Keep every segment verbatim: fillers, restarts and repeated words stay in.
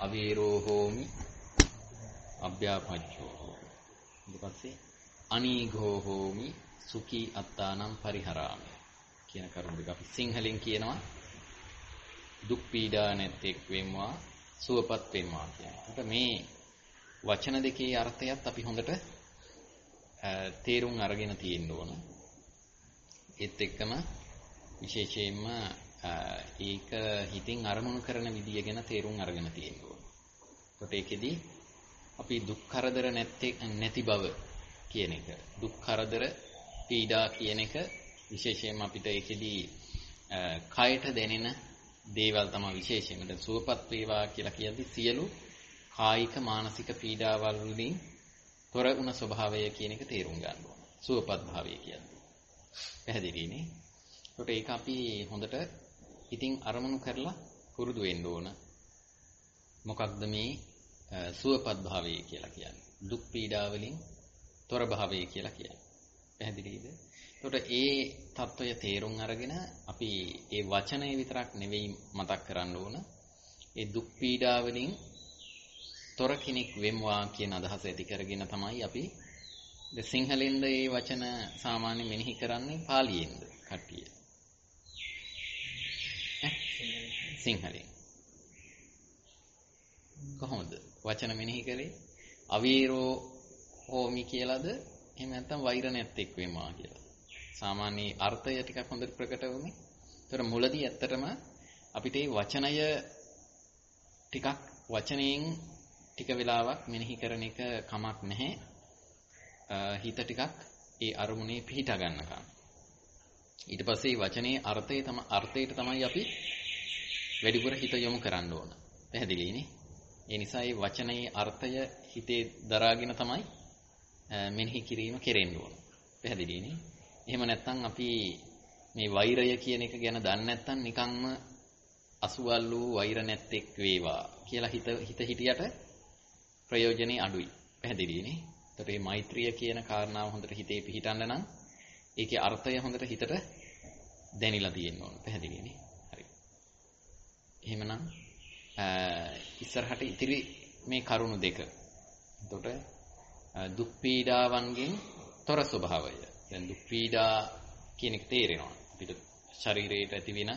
අවීරෝ හෝමි අභ්‍යාපච්චෝ. ඊට පස්සේ අනීඝෝ හෝමි සුඛී අත්තානම් පරිහරාමි කියන කරුණ දෙක අපි සිංහලෙන් කියනවා දුක් පීඩා නැත්තේක් වෙම්වා සුවපත් වෙම්වා කියන. මේ වචන දෙකේ අර්ථයත් අපි හොඳට තේරුම් අරගෙන තියෙන්න ඕන. ඒත් එක්කම විශේෂයෙන්ම ඒක හිතින් අරමුණු කරන විදිය ගැන තේරුම් අරගෙන තියෙන්න ඕන. ඒකට ඒකෙදි අපි දුක් කරදර නැත්තේ නැති බව කියන එක, දුක් කරදර පීඩා කියන එක විශේෂයෙන්ම අපිට ඒකෙදි කයට දැනෙන දේවල් තමයි විශේෂයෙන්ම සුවපත් වේවා කියලා කියද්දි සියලු කායික මානසික පීඩාවල් වලින් තොර වුණ ස්වභාවය කියන එක තේරුම් ගන්න ඕන. සුවපත් භාවය කියන්නේ. පැහැදිලිනේ? ඒකට ඒක අපි හොඳට ඉතින් අරමුණු කරලා පුරුදු වෙන්න ඕන. මොකක්ද මේ සුවපත් භාවය කියලා කියන්නේ? දුක් පීඩා වලින් තොර භාවය කියලා කියන්නේ. පැහැදිලිද? ඒකට ඒ తত্ত্বය තේරුම් අරගෙන අපි ඒ වචනය විතරක් නෙවෙයි මතක් කරන්න ඕන. ඒ දුක් පීඩා වලින් තොර කෙනෙක් වෙම්වා කියන අදහස ඇති කරගෙන තමයි අපි ද සිංහලෙන්ද මේ වචන සාමාන්‍ය මෙනෙහි කරන්නේ පාලියෙන්ද කට්ටිය. සිංහලෙන්. කොහොමද වචන මෙනෙහි කරේ? අවීරෝ හෝමි කියලාද එහෙම නැත්නම් වෛර නැත්තේක් වෙම්වා කියලා. සාමාන්‍ය අර්ථය ටිකක් හොඳට ප්‍රකට වුනේ. ඒතර මුලදී ඇත්තටම අපිට මේ වචනය ටිකක් වචනයෙන් ටික වෙලාවක් මෙනෙහි කරන එක කමක් නැහැ. හිත ටිකක් ඒ අරමුණේ පිහිටා ගන්නකම්. ඊට පස්සේ වචනේ අර්ථය තම අර්ථයට තමයි අපි වැඩිපුර හිත යොමු කරන්න ඕන. පැහැදිලිනේ? ඒ නිසා මේ වචනේ අර්ථය හිතේ දරාගෙන තමයි මෙනෙහි කිරීම කෙරෙන්න ඕන. පැහැදිලිනේ? එහෙම නැත්නම් අපි මේ වෛරය කියන එක ගැන දන්නේ නැත්නම් නිකන්ම අසුවල් වූ වෛර නැත්තේක් වේවා කියලා හිත හිත හිටියට ප්‍රයෝජනේ අඩුයි. පැහැදිලිනේ? ඒතට මේ මෛත්‍රිය කියන කාරණාව හොඳට හිතේ පිහිටන්න නම් ඒකේ අර්ථය හොඳට හිතට දැනිලා තියෙන්න ඕන. පැහැදිලිනේ? හරි. එහෙමනම් ඉස්සරහට ඉතිරි මේ කරුණු දෙක. එතකොට දුක් පීඩාවන්ගෙන් තොර ස්වභාවය. දැන් දුක් පීඩා කියන එක තේරෙනවා. අපිට ශරීරයට ඇති වෙන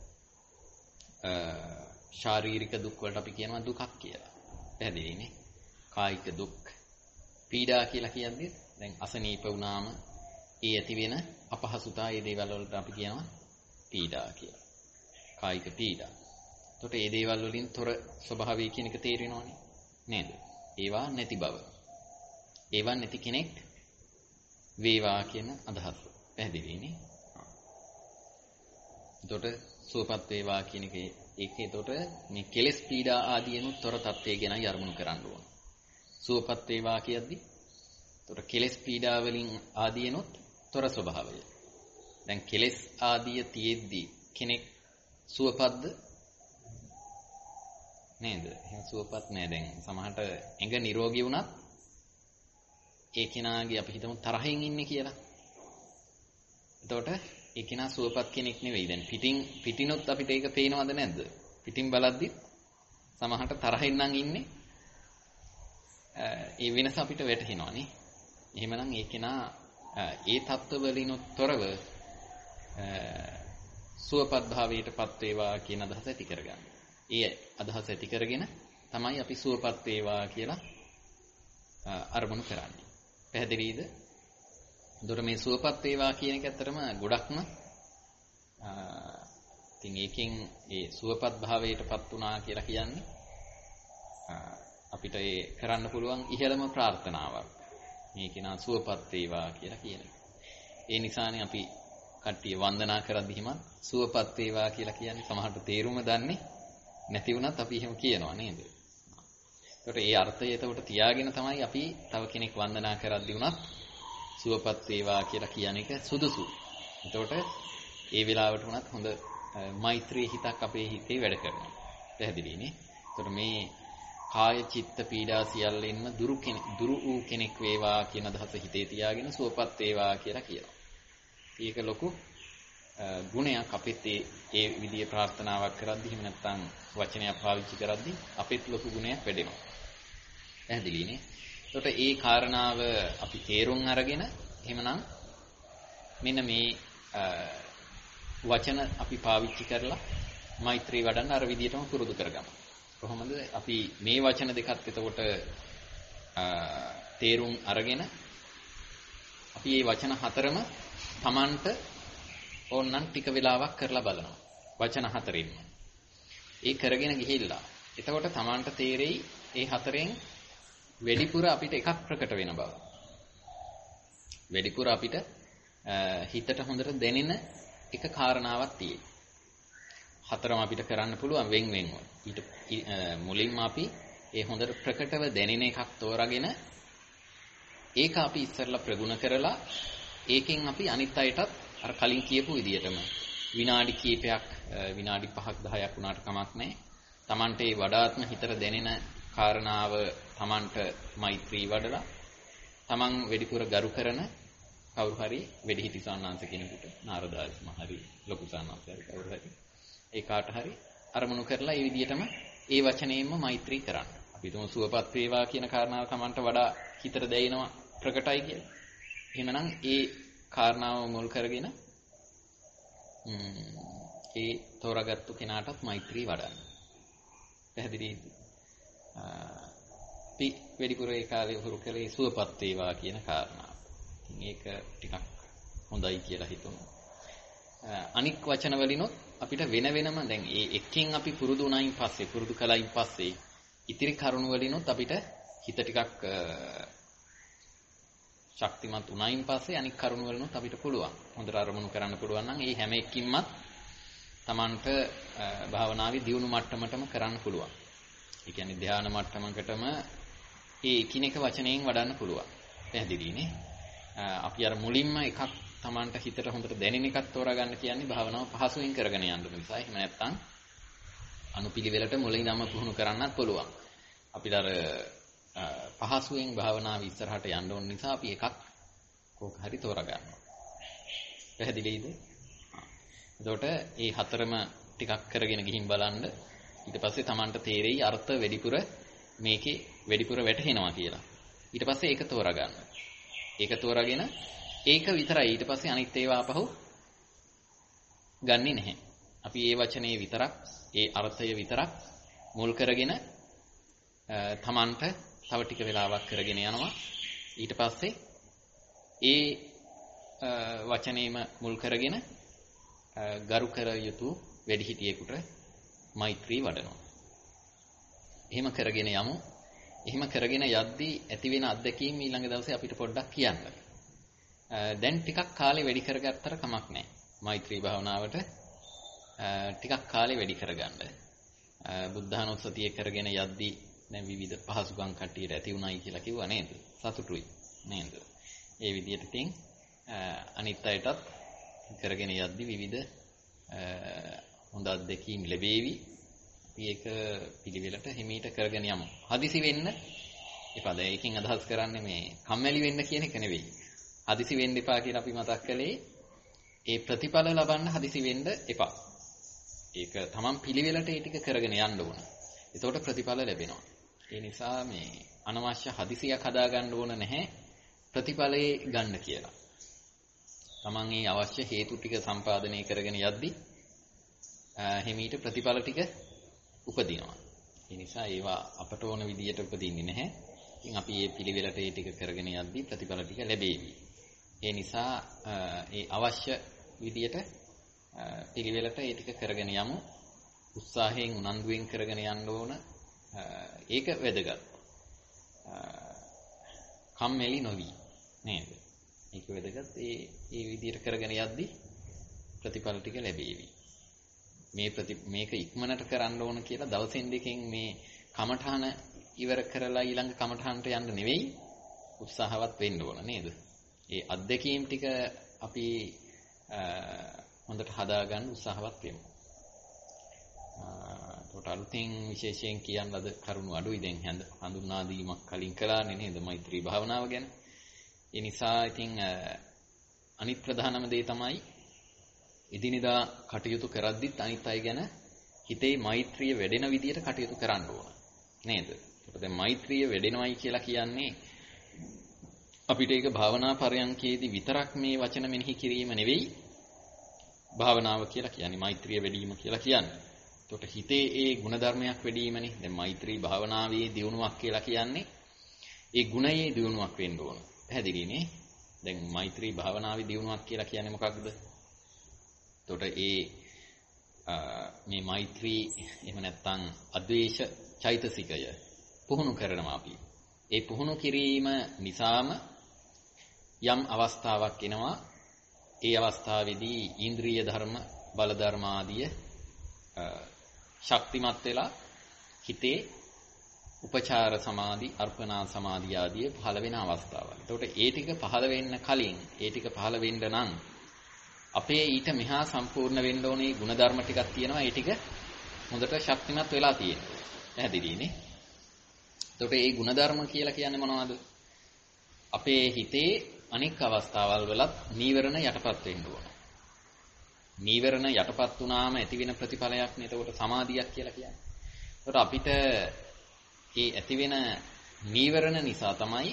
ශාරීරික දුක් වලට අපි කියනවා දුකක් කියලා. පැහැදිලිනේ? කායික දුක් පීඩා කියලා කියන්නේ දැන් අසනීප වුණාම ඒ ඇති වෙන අපහසුතාව ඒ දේවල් වලට අපි කියනවා පීඩා කියලා. කායික පීඩා. එතකොට මේ දේවල් වලින් තොර ස්වභාවය කියන එක තේරෙනවනේ නේද? ඒවා නැති බව. ඒවා නැති කෙනෙක් වේවා කියන අදහස. පැහැදිලිනේ? එතකොට සුවපත් වේවා කියන එක ඒකේ එතකොට මේ කෙලෙස් පීඩා ආදීනුත් තොර තත්ත්වය ගැනයි අරමුණු කරන්න ඕන. සුවපත් වේවා කියද්දී එතකොට කෙලෙස් පීඩා වලින් ආදීනුත් තොර ස්වභාවය. දැන් කෙලෙස් ආදිය තියෙද්දී කෙනෙක් සුවපත්ද නේද? එහෙනම් සුවපත් නෑ. දැන් සමහරට ඇඟ නිරෝගී වුණත් ඒ කෙනාගේ අපි හිතමු තරහින් ඉන්නේ කියලා. එතකොට ඒ කෙනා සුවපත් කෙනෙක් නෙවෙයි. දැන් පිටින් පිටිනොත් අපිට ඒක පේනවද නැද්ද? පිටින් බලද්දි සමහරට තරහින් නම් ඉන්නේ. ඒ වෙනස අපිට වැටහෙනවා නේ. එහෙමනම් ඒ කෙනා ඒ தত্ত্ব වලිනුත් තොරව සුවපත් භාවයටපත් වේවා කියන අදහස ඇති කරගන්න. ඒ අදහස ඇති කරගෙන තමයි අපි සුවපත් වේවා කියලා අරමුණු කරන්නේ. පැහැදිලිද? දොර මේ සුවපත් වේවා කියන එක ඇත්තටම ගොඩක්ම ඉතින් ඒකෙන් ඒ සුවපත් භාවයටපත් වුණා කියලා කියන්නේ අපිට ඒ කරන්න පුළුවන් ඉහළම ප්‍රාර්ථනාවක්. මේ කෙනා සුවපත් වේවා කියලා කියන එක. ඒ නිසානේ අපි කට්ටිය වන්දනා කරද්දිම සුවපත් වේවා කියලා කියන්නේ සමහරට තේරුම දන්නේ නැති වුණත් අපි එහෙම කියනවා නේද? ඒකට ඒ අර්ථය එතකොට තියාගෙන තමයි අපි තව කෙනෙක් වන්දනා කරද්දී වුණත් සුවපත් වේවා කියලා කියන එක සුදුසු. එතකොට ඒ වෙලාවට වුණත් හොඳ මෛත්‍රී හිතක් අපේ හිතේ වැඩ කරනවා. පැහැදිලිනේ? එතකොට මේ කාය චිත්ත පීඩා සියල්ලෙන්ම දුරු කෙනෙක් දුරු වූ කෙනෙක් වේවා කියන අදහස හිතේ තියාගෙන සුවපත් වේවා කියලා කියනවා. ඒක ලොකු ගුණයක් අපිත් ඒ ඒ විදිහේ ප්‍රාර්ථනාවක් කරද්දී එහෙම නැත්නම් වචනයක් පාවිච්චි කරද්දී අපිත් ලොකු ගුණයක් වැඩෙනවා. පැහැදිලිනේ? එතකොට ඒ කාරණාව අපි තේරුම් අරගෙන එහෙමනම් මෙන්න මේ වචන අපි පාවිච්චි කරලා මෛත්‍රී වඩන්න අර විදිහටම පුරුදු කරගමු. කොහොමද අපි මේ වචන දෙකත් එතකොට තේරුම් අරගෙන අපි මේ වචන හතරම Tamanට ඕනනම් ටික වෙලාවක් කරලා බලනවා. වචන හතරින්ම. ඒ කරගෙන ගිහිල්ලා එතකොට Tamanට තේරෙයි ඒ හතරෙන් වැඩිපුර අපිට එකක් ප්‍රකට වෙන බව. වැඩිපුර අපිට හිතට හොඳට දැනෙන එක කාරණාවක් තියෙයි. හතරම අපිට කරන්න පුළුවන් වෙන් වෙන්ව. ඊට මුලින්ම අපි ඒ හොඳට ප්‍රකටව දැනෙන එකක් තෝරාගෙන ඒක අපි ඉස්සරලා ප්‍රගුණ කරලා ඒකෙන් අපි අනිත් අයටත් අර කලින් කියපු විදිහටම විනාඩි කීපයක් විනාඩි පහක් දහයක් වුණාට කමක් නැහැ. Tamante වඩාත්ම හිතට දැනෙන කාරණාව Tamanට මෛත්‍රී වඩලා Taman වෙඩිපුර ගරු කරන කවුරු හරි වෙඩිහිටි සාන්නාංශ කෙනෙකුට නාරදාස් මහරි ලොකු සාන්නාංශ හරි කවුරු හරි ඒ කාට හරි අරමුණු කරලා ඒ විදිහටම ඒ වචනයෙන්ම මෛත්‍රී කරන්න. අපි තුමු සුවපත් වේවා කියන කාරණාව Tamanට වඩා හිතට දැනෙනවා ප්‍රකටයි කියලා. එහෙමනම් ඒ කාරණාව මුල් කරගෙන ඒ තෝරාගත්තු කෙනාටත් මෛත්‍රී වඩන්න. පැහැදිලිද? අපි වෙඩිපුර ඒ කාලේ උහුරු කළේ සුවපත් වේවා කියන කාරණාව. ඉතින් ඒක ටිකක් හොඳයි කියලා හිතුණා. අනික් වචන වලිනොත් අපිට වෙන වෙනම දැන් ඒ එකකින් අපි පුරුදු වුණායින් පස්සේ පුරුදු කළයින් පස්සේ ඉතිරි කරුණු වලිනොත් අපිට හිත ටිකක් ශක්තිමත් වුණායින් පස්සේ අනික් කරුණු වලිනොත් අපිට පුළුවන් හොඳට අරමුණු කරන්න පුළුවන් නම් ඒ හැම එකකින්මත් Tamanට භාවනාවේ දියුණු මට්ටමටම කරන්න පුළුවන්. ඒ කියන්නේ ධානා මට්ටමකටම ඒ එකිනෙක වචනයෙන් වඩන්න පුළුවන්. පැහැදිලිනේ? අපි අර මුලින්ම එකක් Tamanට හිතට හොඳට දැනෙන එකක් තෝරා ගන්න කියන්නේ භාවනාව පහසුවෙන් කරගෙන යන්න නිසා. එහෙම නැත්නම් අනුපිළිවෙලට මුලින්ම පුහුණු කරන්නත් පුළුවන්. අපිට අර පහසුවෙන් භාවනාව ඉස්සරහට යන්න ඕන නිසා අපි එකක් කෝක හරි තෝරා ගන්නවා. පැහැදිලිද? එතකොට මේ හතරම ටිකක් කරගෙන ගිහින් බලන්න ඊට පස්සේ Tamanට තේරෙයි අර්ථ වැඩිපුර මේකේ වැඩිපුර වැටහෙනවා කියලා. ඊට පස්සේ ඒක තෝරා ගන්න. ඒක තෝරාගෙන ඒක විතරයි ඊට පස්සේ අනිත් ඒවා අපහු ගන්නෙ නැහැ. අපි මේ වචනේ විතරක් ඒ අර්ථය විතරක් මුල් කරගෙන Tamanට තව ටික වෙලාවක් කරගෙන යනවා. ඊට පස්සේ ඒ වචනේම මුල් කරගෙන ගරු කර යුතු වැඩිහිටියෙකුට මෛත්‍රී වඩනවා. එහෙම කරගෙන යමු. එහෙම කරගෙන යද්දී ඇති වෙන අත්දැකීම් ඊළඟ දවසේ අපිට පොඩ්ඩක් කියන්න. දැන් ටිකක් කාලේ වැඩි කරගත්තට කමක් නැහැ. මෛත්‍රී භාවනාවට ටිකක් කාලේ වැඩි කරගන්න. බුද්ධානුස්සතිය කරගෙන යද්දී දැන් විවිධ පහසුකම් කට්ටියට ඇති උනායි කියලා කිව්වා නේද? සතුටුයි නේද? ඒ විදිහට තින් අනිත් අයටත් කරගෙන යද්දී විවිධ හොඳ අත්දැකීම් ලැබෙවි. අපි ඒක පිළිවෙලට හිමීට කරගෙන යමු. හදිසි වෙන්න එපා. දැන් ඒකෙන් අදහස් කරන්නේ මේ කම්මැලි වෙන්න කියන එක නෙවෙයි. හදිසි වෙන්න එපා කියලා අපි මතක් කළේ ඒ ප්‍රතිඵල ලබන්න හදිසි වෙන්න එපා. ඒක තමන් පිළිවෙලට ඒ ටික කරගෙන යන්න ඕන. එතකොට ප්‍රතිඵල ලැබෙනවා. ඒ නිසා මේ අනවශ්‍ය හදිසියක් හදාගන්න ඕන නැහැ ප්‍රතිඵලේ ගන්න කියලා. තමන් මේ අවශ්‍ය හේතු ටික සම්පාදනය කරගෙන යද්දී හිමීට ප්‍රතිඵල ටික උපදිනවා. ඒ නිසා ඒවා අපට ඕන විදියට උපදින්නේ නැහැ. ඉතින් අපි මේ පිළිවෙලට ඒ ටික කරගෙන යද්දී ප්‍රතිඵල ටික ලැබෙවි. ඒ නිසා ඒ අවශ්‍ය විදියට පිළිවෙලට ඒ ටික කරගෙන යමු. උත්සාහයෙන් උනන්දුවෙන් කරගෙන යන්න ඕන. ඒක වැදගත්. කම්මැලි නොවි නේද? ඒක වැදගත්. ඒ ඒ විදියට කරගෙන යද්දී ප්‍රතිඵල ටික ලැබෙවි. මේ ප්‍රති මේක ඉක්මනට කරන්න ඕන කියලා දවසෙන් දෙකෙන් මේ කමඨාන ඉවර කරලා ඊළඟ කමඨානට යන්න නෙවෙයි උත්සාහවත් වෙන්න ඕන නේද? ඒ අත්දැකීම් ටික අපි හොඳට හදාගන්න උත්සාහවත් වෙමු. ඒකට අලුතින් විශේෂයෙන් කියන්න ලද කරුණු අඩුයි. දැන් හඳුන්වා දීමක් කලින් කළානේ නේද මෛත්‍රී භාවනාව ගැන. ඒ නිසා ඉතින් අනිත් ප්‍රධානම දේ තමයි එදිනෙදා කටයුතු කරද්දිත් අනිත් අය ගැන හිතේ මෛත්‍රිය වැඩෙන විදියට කටයුතු කරන්න ඕන. නේද? ඒකට දැන් මෛත්‍රිය වැඩෙනවයි කියලා කියන්නේ අපිට ඒක භාවනා පරයන්කේදී විතරක් මේ වචන මෙනෙහි කිරීම නෙවෙයි භාවනාව කියලා කියන්නේ මෛත්‍රිය වැඩිම කියලා කියන්නේ. ඒකට හිතේ ඒ ಗುಣධර්මයක් වැඩිමනේ. දැන් මෛත්‍රී භාවනාවේ දියුණුවක් කියලා කියන්නේ ඒ ගුණයේ දියුණුවක් වෙන්න ඕන. පැහැදිලිනේ? දැන් මෛත්‍රී භාවනාවේ දියුණුවක් කියලා කියන්නේ මොකක්ද? එතකොට ඒ මේ මෛත්‍රී එහෙම නැත්නම් අද්වේෂ චෛතසිකය පුහුණු කරනවා අපි. ඒ පුහුණු කිරීම නිසාම යම් අවස්ථාවක් එනවා. ඒ අවස්ථාවේදී ඉන්ද්‍රිය ධර්ම, බල ධර්ම ආදිය ශක්තිමත් වෙලා හිතේ උපචාර සමාධි, අර්පණා සමාධි ආදිය පහළ වෙන අවස්ථාවක්. එතකොට ඒ ටික පහළ වෙන්න කලින්, ඒ ටික පහළ වෙන්න නම් අපේ ඊට මෙහා සම්පූර්ණ වෙන්න ඕනේ ಗುಣධර්ම ටිකක් තියෙනවා. ඒ ටික හොඳට ශක්තිමත් වෙලා තියෙනවා. පැහැදිලිනේ? එතකොට මේ ಗುಣධර්ම කියලා කියන්නේ මොනවද? අපේ හිතේ අනික් අවස්ථාවල් වලත් නීවරණ යටපත් වෙන්න ඕන. නීවරණ යටපත් වුණාම ඇති වෙන ප්‍රතිඵලයක් නේ එතකොට සමාධියක් කියලා කියන්නේ. එතකොට අපිට මේ ඇති වෙන නීවරණ නිසා තමයි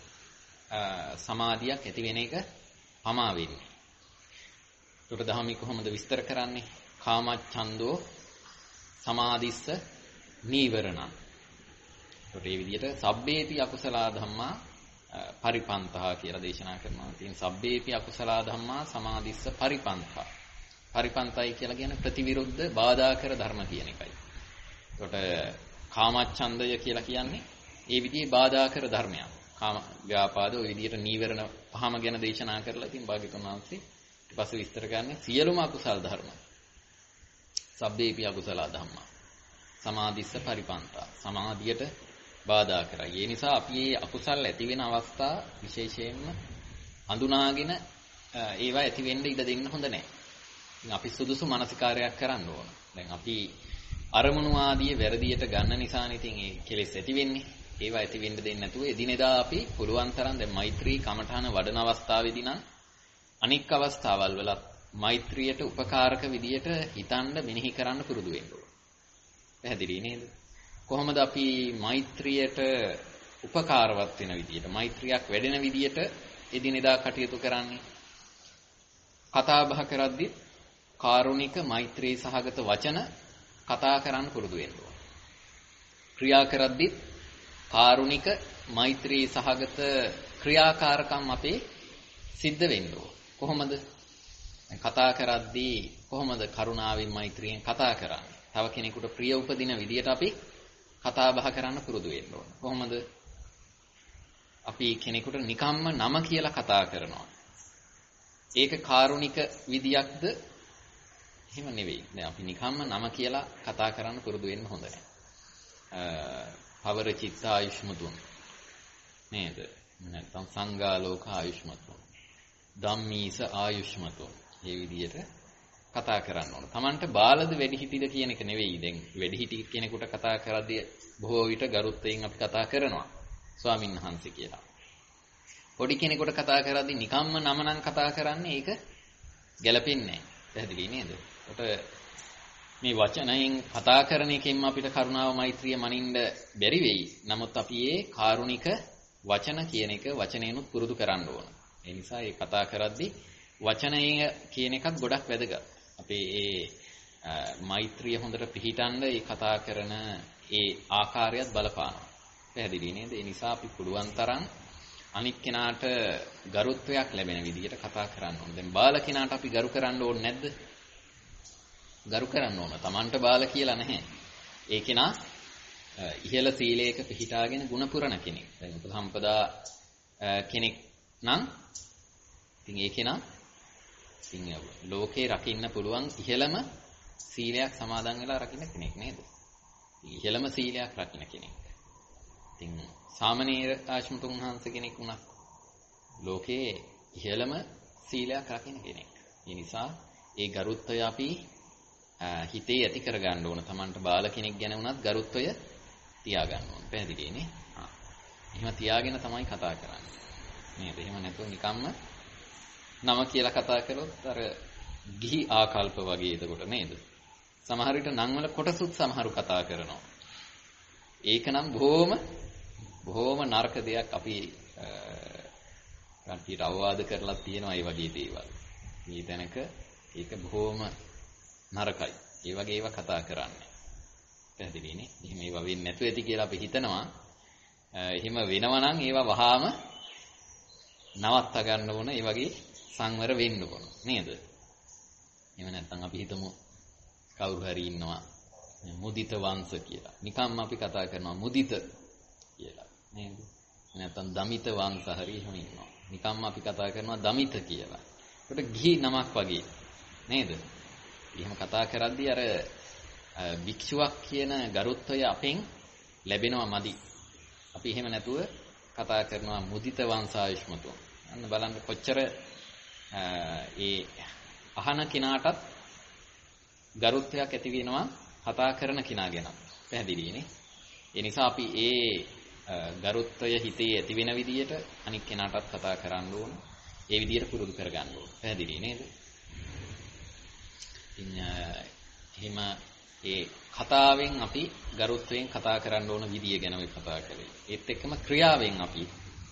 සමාධියක් ඇති වෙන එක පමා වෙන්නේ. එතකොට ධම්මි කොහොමද විස්තර කරන්නේ? කාමච්ඡන්தோ සමාධිස්ස නීවරණං. එතකොට මේ විදිහට සබ්බේපි අකුසලා ධම්මා පරිපන්තහ කියලා දේශනා කරනවා. ඉතින් සබ්බේපි අකුසලා ධම්මා සමාධිස්ස පරිපන්තහ. පරිපන්තයි කියලා කියන්නේ ප්‍රතිවිරුද්ධ බාධා කර ධර්ම කියන එකයි. එතකොට කාමච්ඡන්දය කියලා කියන්නේ ඒ විදිහේ බාධා කර ධර්මයක්. කාම ව්‍යාපාද ඔය විදිහට නීවරණ පහම ගැන දේශනා කරලා ඉතින් භාග්‍යවතුන් වහන්සේ ඊට පස්සේ විස්තර කරන්නේ සියලුම අකුසල් ධර්ම. සබ්බේපි අකුසලා ධම්මා සමාධිස්ස පරිපන්තහ. සමාධියට බාධා කරයි. ඒ නිසා අපි මේ අකුසල් ඇති වෙන අවස්ථා විශේෂයෙන්ම හඳුනාගෙන ඒවා ඇති වෙන්න ඉඩ දෙන්න හොඳ නැහැ. ඉතින් අපි සුදුසු මානසිකාරයක් කරන්න ඕන. දැන් අපි අරමුණු ආදී වැරදියට ගන්න නිසානේ ඉතින් ඒ කෙලෙස් ඇති වෙන්නේ. ඒවා ඇති වෙන්න දෙන්නේ නැතුව එදිනෙදා අපි පුළුවන් තරම් දැන් මෛත්‍රී කමඨාන වඩන අවස්ථාවේදී නම් අනික් අවස්ථාවල් වලත් මෛත්‍රියට උපකාරක විදියට හිතන්න මෙනෙහි කරන්න පුරුදු වෙන්න ඕන. පැහැදිලි නේද? කොහොමද අපි මෛත්‍රියට උපකාරවත් වෙන විදියට මෛත්‍රියක් වැඩෙන විදියට එදිනෙදා කටයුතු කරන්නේ? කතා බහ කරද්දී කාරුණික මෛත්‍රී සහගත වචන කතා කරන්න පුරුදු වෙන්න ඕන. ක්‍රියා කරද්දී කාරුණික මෛත්‍රී සහගත ක්‍රියාකාරකම් අපේ සිද්ධ වෙන්න ඕන. කොහොමද? කතා කරද්දී කොහොමද කරුණාවෙන් මෛත්‍රියෙන් කතා කරන්නේ? තව කෙනෙකුට ප්‍රිය උපදින විදියට අපි කතා බහ කරන්න පුරුදු වෙන්න ඕන. කොහොමද? අපි කෙනෙකුට නිකම්ම නම කියලා කතා කරනවා. ඒක කාරුණික විදියක්ද? එහෙම නෙවෙයි. දැන් අපි නිකම්ම නම කියලා කතා කරන්න පුරුදු වෙන්න හොඳ නැහැ. පවර චිත්ත ආයුෂ්මතුන් නේද? නැත්නම් සංඝාලෝක ආයුෂ්මතුන්. ධම්මීස ආයුෂ්මතුන්. මේ විදියට කතා කරන්න ඕන. Tamanට බාලද වැඩිහිටිද කියන එක නෙවෙයි. දැන් වැඩිහිටි කෙනෙකුට කතා කරද්දී බොහෝ විට ගරුත්වයෙන් අපි කතා කරනවා. ස්වාමීන් වහන්සේ කියලා. පොඩි කෙනෙකුට කතා කරද්දී නිකම්ම නම නම් කතා කරන්නේ ඒක ගැළපෙන්නේ නැහැ. පැහැදිලි නේද? කොට මේ වචනයෙන් කතා කරන එකෙන්ම අපිට කරුණාව මෛත්‍රිය මනින්න බැරි වෙයි. නමුත් අපි ඒ කාරුණික වචන කියන එක වචනේනුත් පුරුදු කරන්න ඕන. ඒ නිසා ඒ කතා කරද්දී වචනය කියන එකත් ගොඩක් වැදගත්. අපේ ඒ මෛත්‍රිය හොඳට පිහිටන්න ඒ කතා කරන ඒ ආකාරයත් බලපානවා. පැහැදිලි නේද? ඒ නිසා අපි පුළුවන් තරම් අනික් කෙනාට ගරුත්වයක් ලැබෙන විදිහට කතා කරන්න ඕන. දැන් බාල කෙනාට අපි ගරු කරන්න ඕනේ නැද්ද? ගරු කරන්න ඕන. Tamanට බාල කියලා නැහැ. ඒ කෙනා ඉහළ සීලයක පිහිටාගෙන ගුණ පුරන කෙනෙක්. දැන් උපසම්පදා කෙනෙක් නම් ඉතින් ඒ කෙනා ඉතින් ලෝකේ රකින්න පුළුවන් ඉහළම සීලයක් සමාදන් වෙලා රකින්න කෙනෙක් නේද? ඉහළම සීලයක් රකින්න කෙනෙක්. ඉතින් සාමණේර ආශ්‍රමතුන් වහන්සේ කෙනෙක් වුණා. ලෝකේ ඉහළම සීලයක් රකින්න කෙනෙක්. ඒ නිසා ඒ ගරුත්වය අපි හිතේ ඇති කරගන්න ඕන. Tamanට බාල කෙනෙක් ගැන වුණත් ගරුත්වය තියාගන්න ඕන. පැහැදිලිනේ? ආ. එහෙම තියාගෙන තමයි කතා කරන්නේ. නේද? එහෙම නැතුව නිකම්ම නම කියලා කතා කළොත් අර ගිහි ආකල්ප වගේ එතකොට නේද? සමහර විට නම් වල කොටසුත් සමහරු කතා කරනවා. ඒක නම් බොහොම බොහොම නරක දෙයක්. අපි කන්ටියට අවවාද කරලා තියෙනවා මේ වගේ දේවල්. මේ තැනක ඒක බොහොම නරකයි. ඒ වගේ ඒවා කතා කරන්නේ. පැහැදිලිනේ? එහෙම ඒවා වෙන්නේ නැතු ඇති කියලා අපි හිතනවා. එහෙම වෙනවා නම් ඒවා වහාම නවත්ත ගන්න ඕන. ඒ වගේ සංවර වෙන්න ඕන. නේද? එහෙම නැත්නම් අපි හිතමු කවුරු හරි ඉන්නවා මුදිත වංශ කියලා. නිකම්ම අපි කතා කරනවා මුදිත කියලා. නේද? නැත්නම් දමිත වංශ හරි එහෙම ඉන්නවා. නිකම්ම අපි කතා කරනවා දමිත කියලා. ඒකට ගිහි නමක් වගේ. නේද? එහෙම කතා කරද්දී අර භික්ෂුවක් කියන ගරුත්වය අපෙන් ලැබෙනවා මදි. අපි එහෙම නැතුව කතා කරනවා මුදිත වංශායුෂ්මතුන්. අන්න බලන්න කොච්චර ඒ අහන කෙනාටත් ගරුත්වයක් ඇති වෙනවා කතා කරන කෙනා ගැන. පැහැදිලිනේ? ඒ නිසා අපි ඒ ගරුත්වය හිතේ ඇති වෙන විදියට අනික් කෙනාටත් කතා කරන්න ඕන. ඒ විදියට පුරුදු කරගන්න ඕන. පැහැදිලි නේද? ඉතින් එහෙම ඒ කතාවෙන් අපි ගරුත්වයෙන් කතා කරන්න ඕන විදිය ගැන අපි කතා කරේ. ඒත් එක්කම ක්‍රියාවෙන් අපි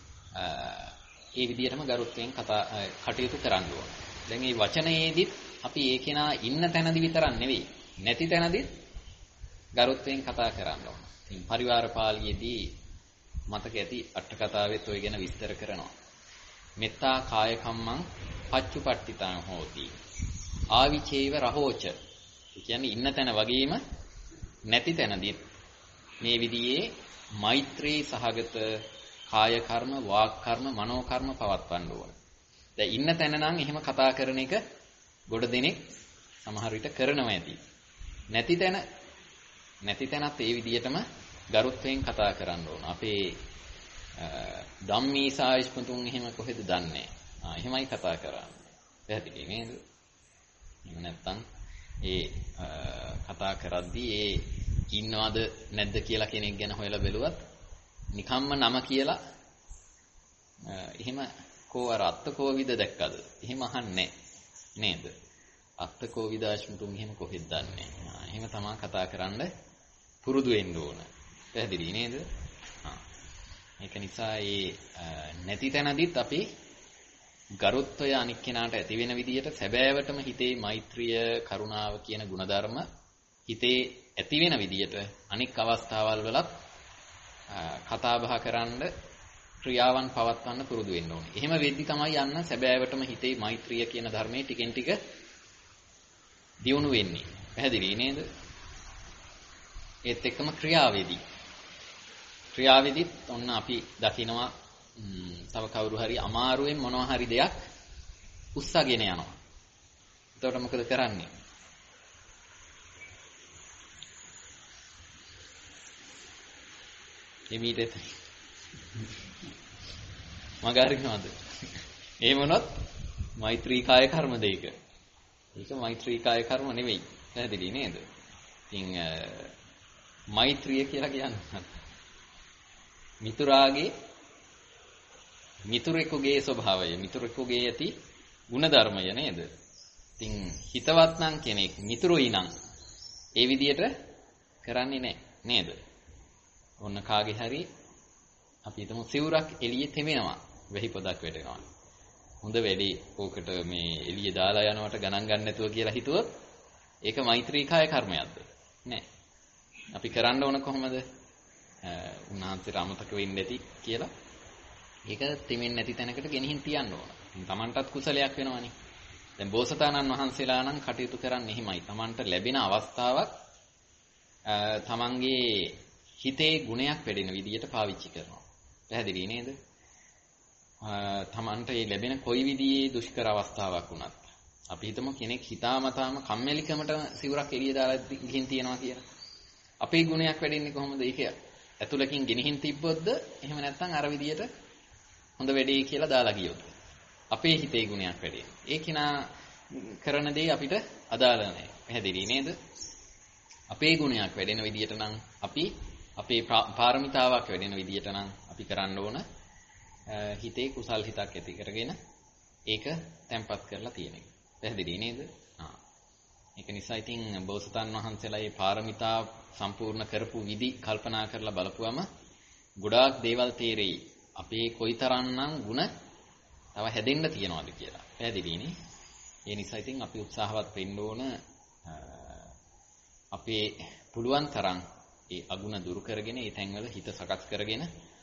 ඒ විදියටම ගරුත්වයෙන් කතා කටයුතු කරන්න ඕන. දැන් මේ වචනයේදීත් අපි ඒ කෙනා ඉන්න තැනදී විතරක් නෙවෙයි නැති තැනදීත් ගරුත්වයෙන් කතා කරන්න ඕන. ඉතින් පරිවාර පාළියේදී මතක ඇති අට කතාවෙත් ඔය ගැන විස්තර කරනවා. මෙත්තා කාය කම්මං පච්චුපට්ඨිතං හෝති. ආවිචේව රහෝච. ඒ කියන්නේ ඉන්න තැන වගේම නැති තැනදීත් මේ විදිහේ මෛත්‍රී සහගත කාය කර්ම, වාක් කර්ම, මනෝ කර්ම පවත්වන්න ඕන. දැන් ඉන්න තැන නම් එහෙම කතා කරන එක ගොඩ දෙනෙක් සමහර විට කරනවා ඇති. නැති තැන නැති තැනත් ඒ විදිහටම ගරුත්වයෙන් කතා කරන්න ඕන. අපේ ධම්මීසායස්මතුන් එහෙම කොහෙද දන්නේ? ආ එහෙමයි කතා කරන්නේ. පැහැදිලි නේද? එහෙම නැත්තම් ඒ කතා කරද්දී ඒ ඉන්නවද නැද්ද කියලා කෙනෙක් ගැන හොයලා බැලුවත් නිකම්ම නම කියලා එහෙම කෝ අර අත්තකෝවිද දැක්කද? එහෙම අහන්නේ නේද? අත්තකෝවිදාශ්මතුන් එහෙම කොහෙද දන්නේ? ආ එහෙම තමයි කතා කරන්න පුරුදු වෙන්න ඕන. පැහැදිලි නේද? ආ ඒක නිසා ඒ නැති තැනදීත් අපි ගරුත්වය අනික් කෙනාට ඇති වෙන විදිහට සැබෑවටම හිතේ මෛත්‍රිය, කරුණාව කියන ගුණධර්ම හිතේ ඇති වෙන විදිහට අනික් අවස්ථාවල් වලත් කතා බහ කරන්න ක්‍රියාවන් පවත්වන්න පුරුදු වෙන්න ඕනේ. එහෙම වෙද්දි තමයි යන්න සැබෑවටම හිතේ මෛත්‍රිය කියන ධර්මයේ ටිකෙන් ටික දියුණු වෙන්නේ. පැහැදිලි නේද? ඒත් එක්කම ක්‍රියාවේදී ක්‍රියාවේදීත් ඔන්න අපි දකිනවා තව කවුරු හරි අමාරුවෙන් මොනවා හරි දෙයක් උස්සගෙන යනවා. එතකොට මොකද කරන්නේ? එමීට මගහරිනවද? එහෙම වුණොත් මෛත්‍රී කාය කර්ම දෙයක. ඒක මෛත්‍රී කාය කර්ම නෙවෙයි. පැහැදිලි නේද? ඉතින් මෛත්‍රිය කියලා කියන්නේ මිතුරාගේ මිතුරෙකුගේ ස්වභාවය, මිතුරෙකුගේ ඇති ಗುಣධර්මය නේද? ඉතින් හිතවත් නම් කෙනෙක් මිතුරුයි නම් ඒ විදියට කරන්නේ නැහැ නේද? ඔන්න කාගේ හරි අපි හිතමු සිවුරක් එළියේ තෙමෙනවා, වෙහි පොදක් වැටෙනවා. හොඳ වැඩි ඕකට මේ එළියේ දාලා යනවට ගණන් ගන්න නැතුව කියලා හිතුවොත් ඒක මෛත්‍රී කාය කර්මයක්ද? නෑ. අපි කරන්න ඕන කොහොමද? උන්වහන්සේට අමතක වෙන්නේ නැති කියලා ඒක තෙමෙන්නේ නැති තැනකට ගෙනihin තියන්න ඕන. තමන්ටත් කුසලයක් වෙනවනේ. දැන් බෝසතාණන් වහන්සේලා නම් කටයුතු කරන්නේ එහෙමයි. තමන්ට ලැබෙන අවස්ථාවක් තමන්ගේ හිතේ ගුණයක් වැඩෙන විදියට පාවිච්චි කරනවා. පැහැදිලි නේද? තමන්ට මේ ලැබෙන කොයි විදිහේ දුෂ්කර අවස්ථාවක් වුණත් අපි හිතමු කෙනෙක් හිතාමතාම කම්මැලිකමට සිවුරක් එළිය දාලා ගිහින් තියනවා කියලා. අපේ ගුණයක් වැඩෙන්නේ කොහොමද? ඒක ඇතුළකින් ගෙනihin තිබ්බොත්ද? එහෙම නැත්නම් අර විදියට හොඳ වැඩේ කියලා දාලා ගියොත් අපේ හිතේ ගුණයක් වැඩි. ඒ කිනා කරන දේ අපිට අදාළ නැහැ. පැහැදිලි නේද? අපේ ගුණයක් වැඩෙන විදියට නම් අපි අපේ පාරමිතාවක් වැඩෙන විදියට නම් අපි කරන්න ඕන හිතේ කුසල් හිතක් ඇති කරගෙන ඒක තැම්පත් කරලා තියෙන එක. පැහැදිලි නේද? ආ. ඒක නිසා ඉතින් බෝසතාණන් වහන්සේලා මේ පාරමිතා සම්පූර්ණ කරපු විදි කල්පනා කරලා බලපුවම ගොඩාක් දේවල් තේරෙයි. අපේ කොයිතරම්නම් ಗುಣ තව හැදෙන්න තියනවාද කියලා. පැහැදිලි නේ? ඒ නිසා ඉතින් අපි උත්සාහවත් වෙන්න ඕන අපේ පුළුවන් තරම් ඒ අගුණ දුරු කරගෙන ඒ තැන්වල හිත සකස් කරගෙන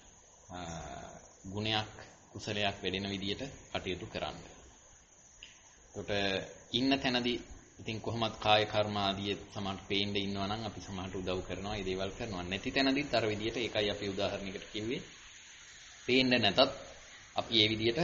ගුණයක් කුසලයක් වැඩෙන විදියට කටයුතු කරන්න. එතකොට ඉන්න තැනදී ඉතින් කොහොමත් කාය කර්ම ආදී සමහරට පේන්න ඉන්නවා නම් අපි සමහරට උදව් කරනවා, ඒ දේවල් කරනවා. නැති තැනදීත් අර විදියට ඒකයි අපි උදාහරණයකට කිව්වේ. පේන්න නැතත් අපි මේ විදියට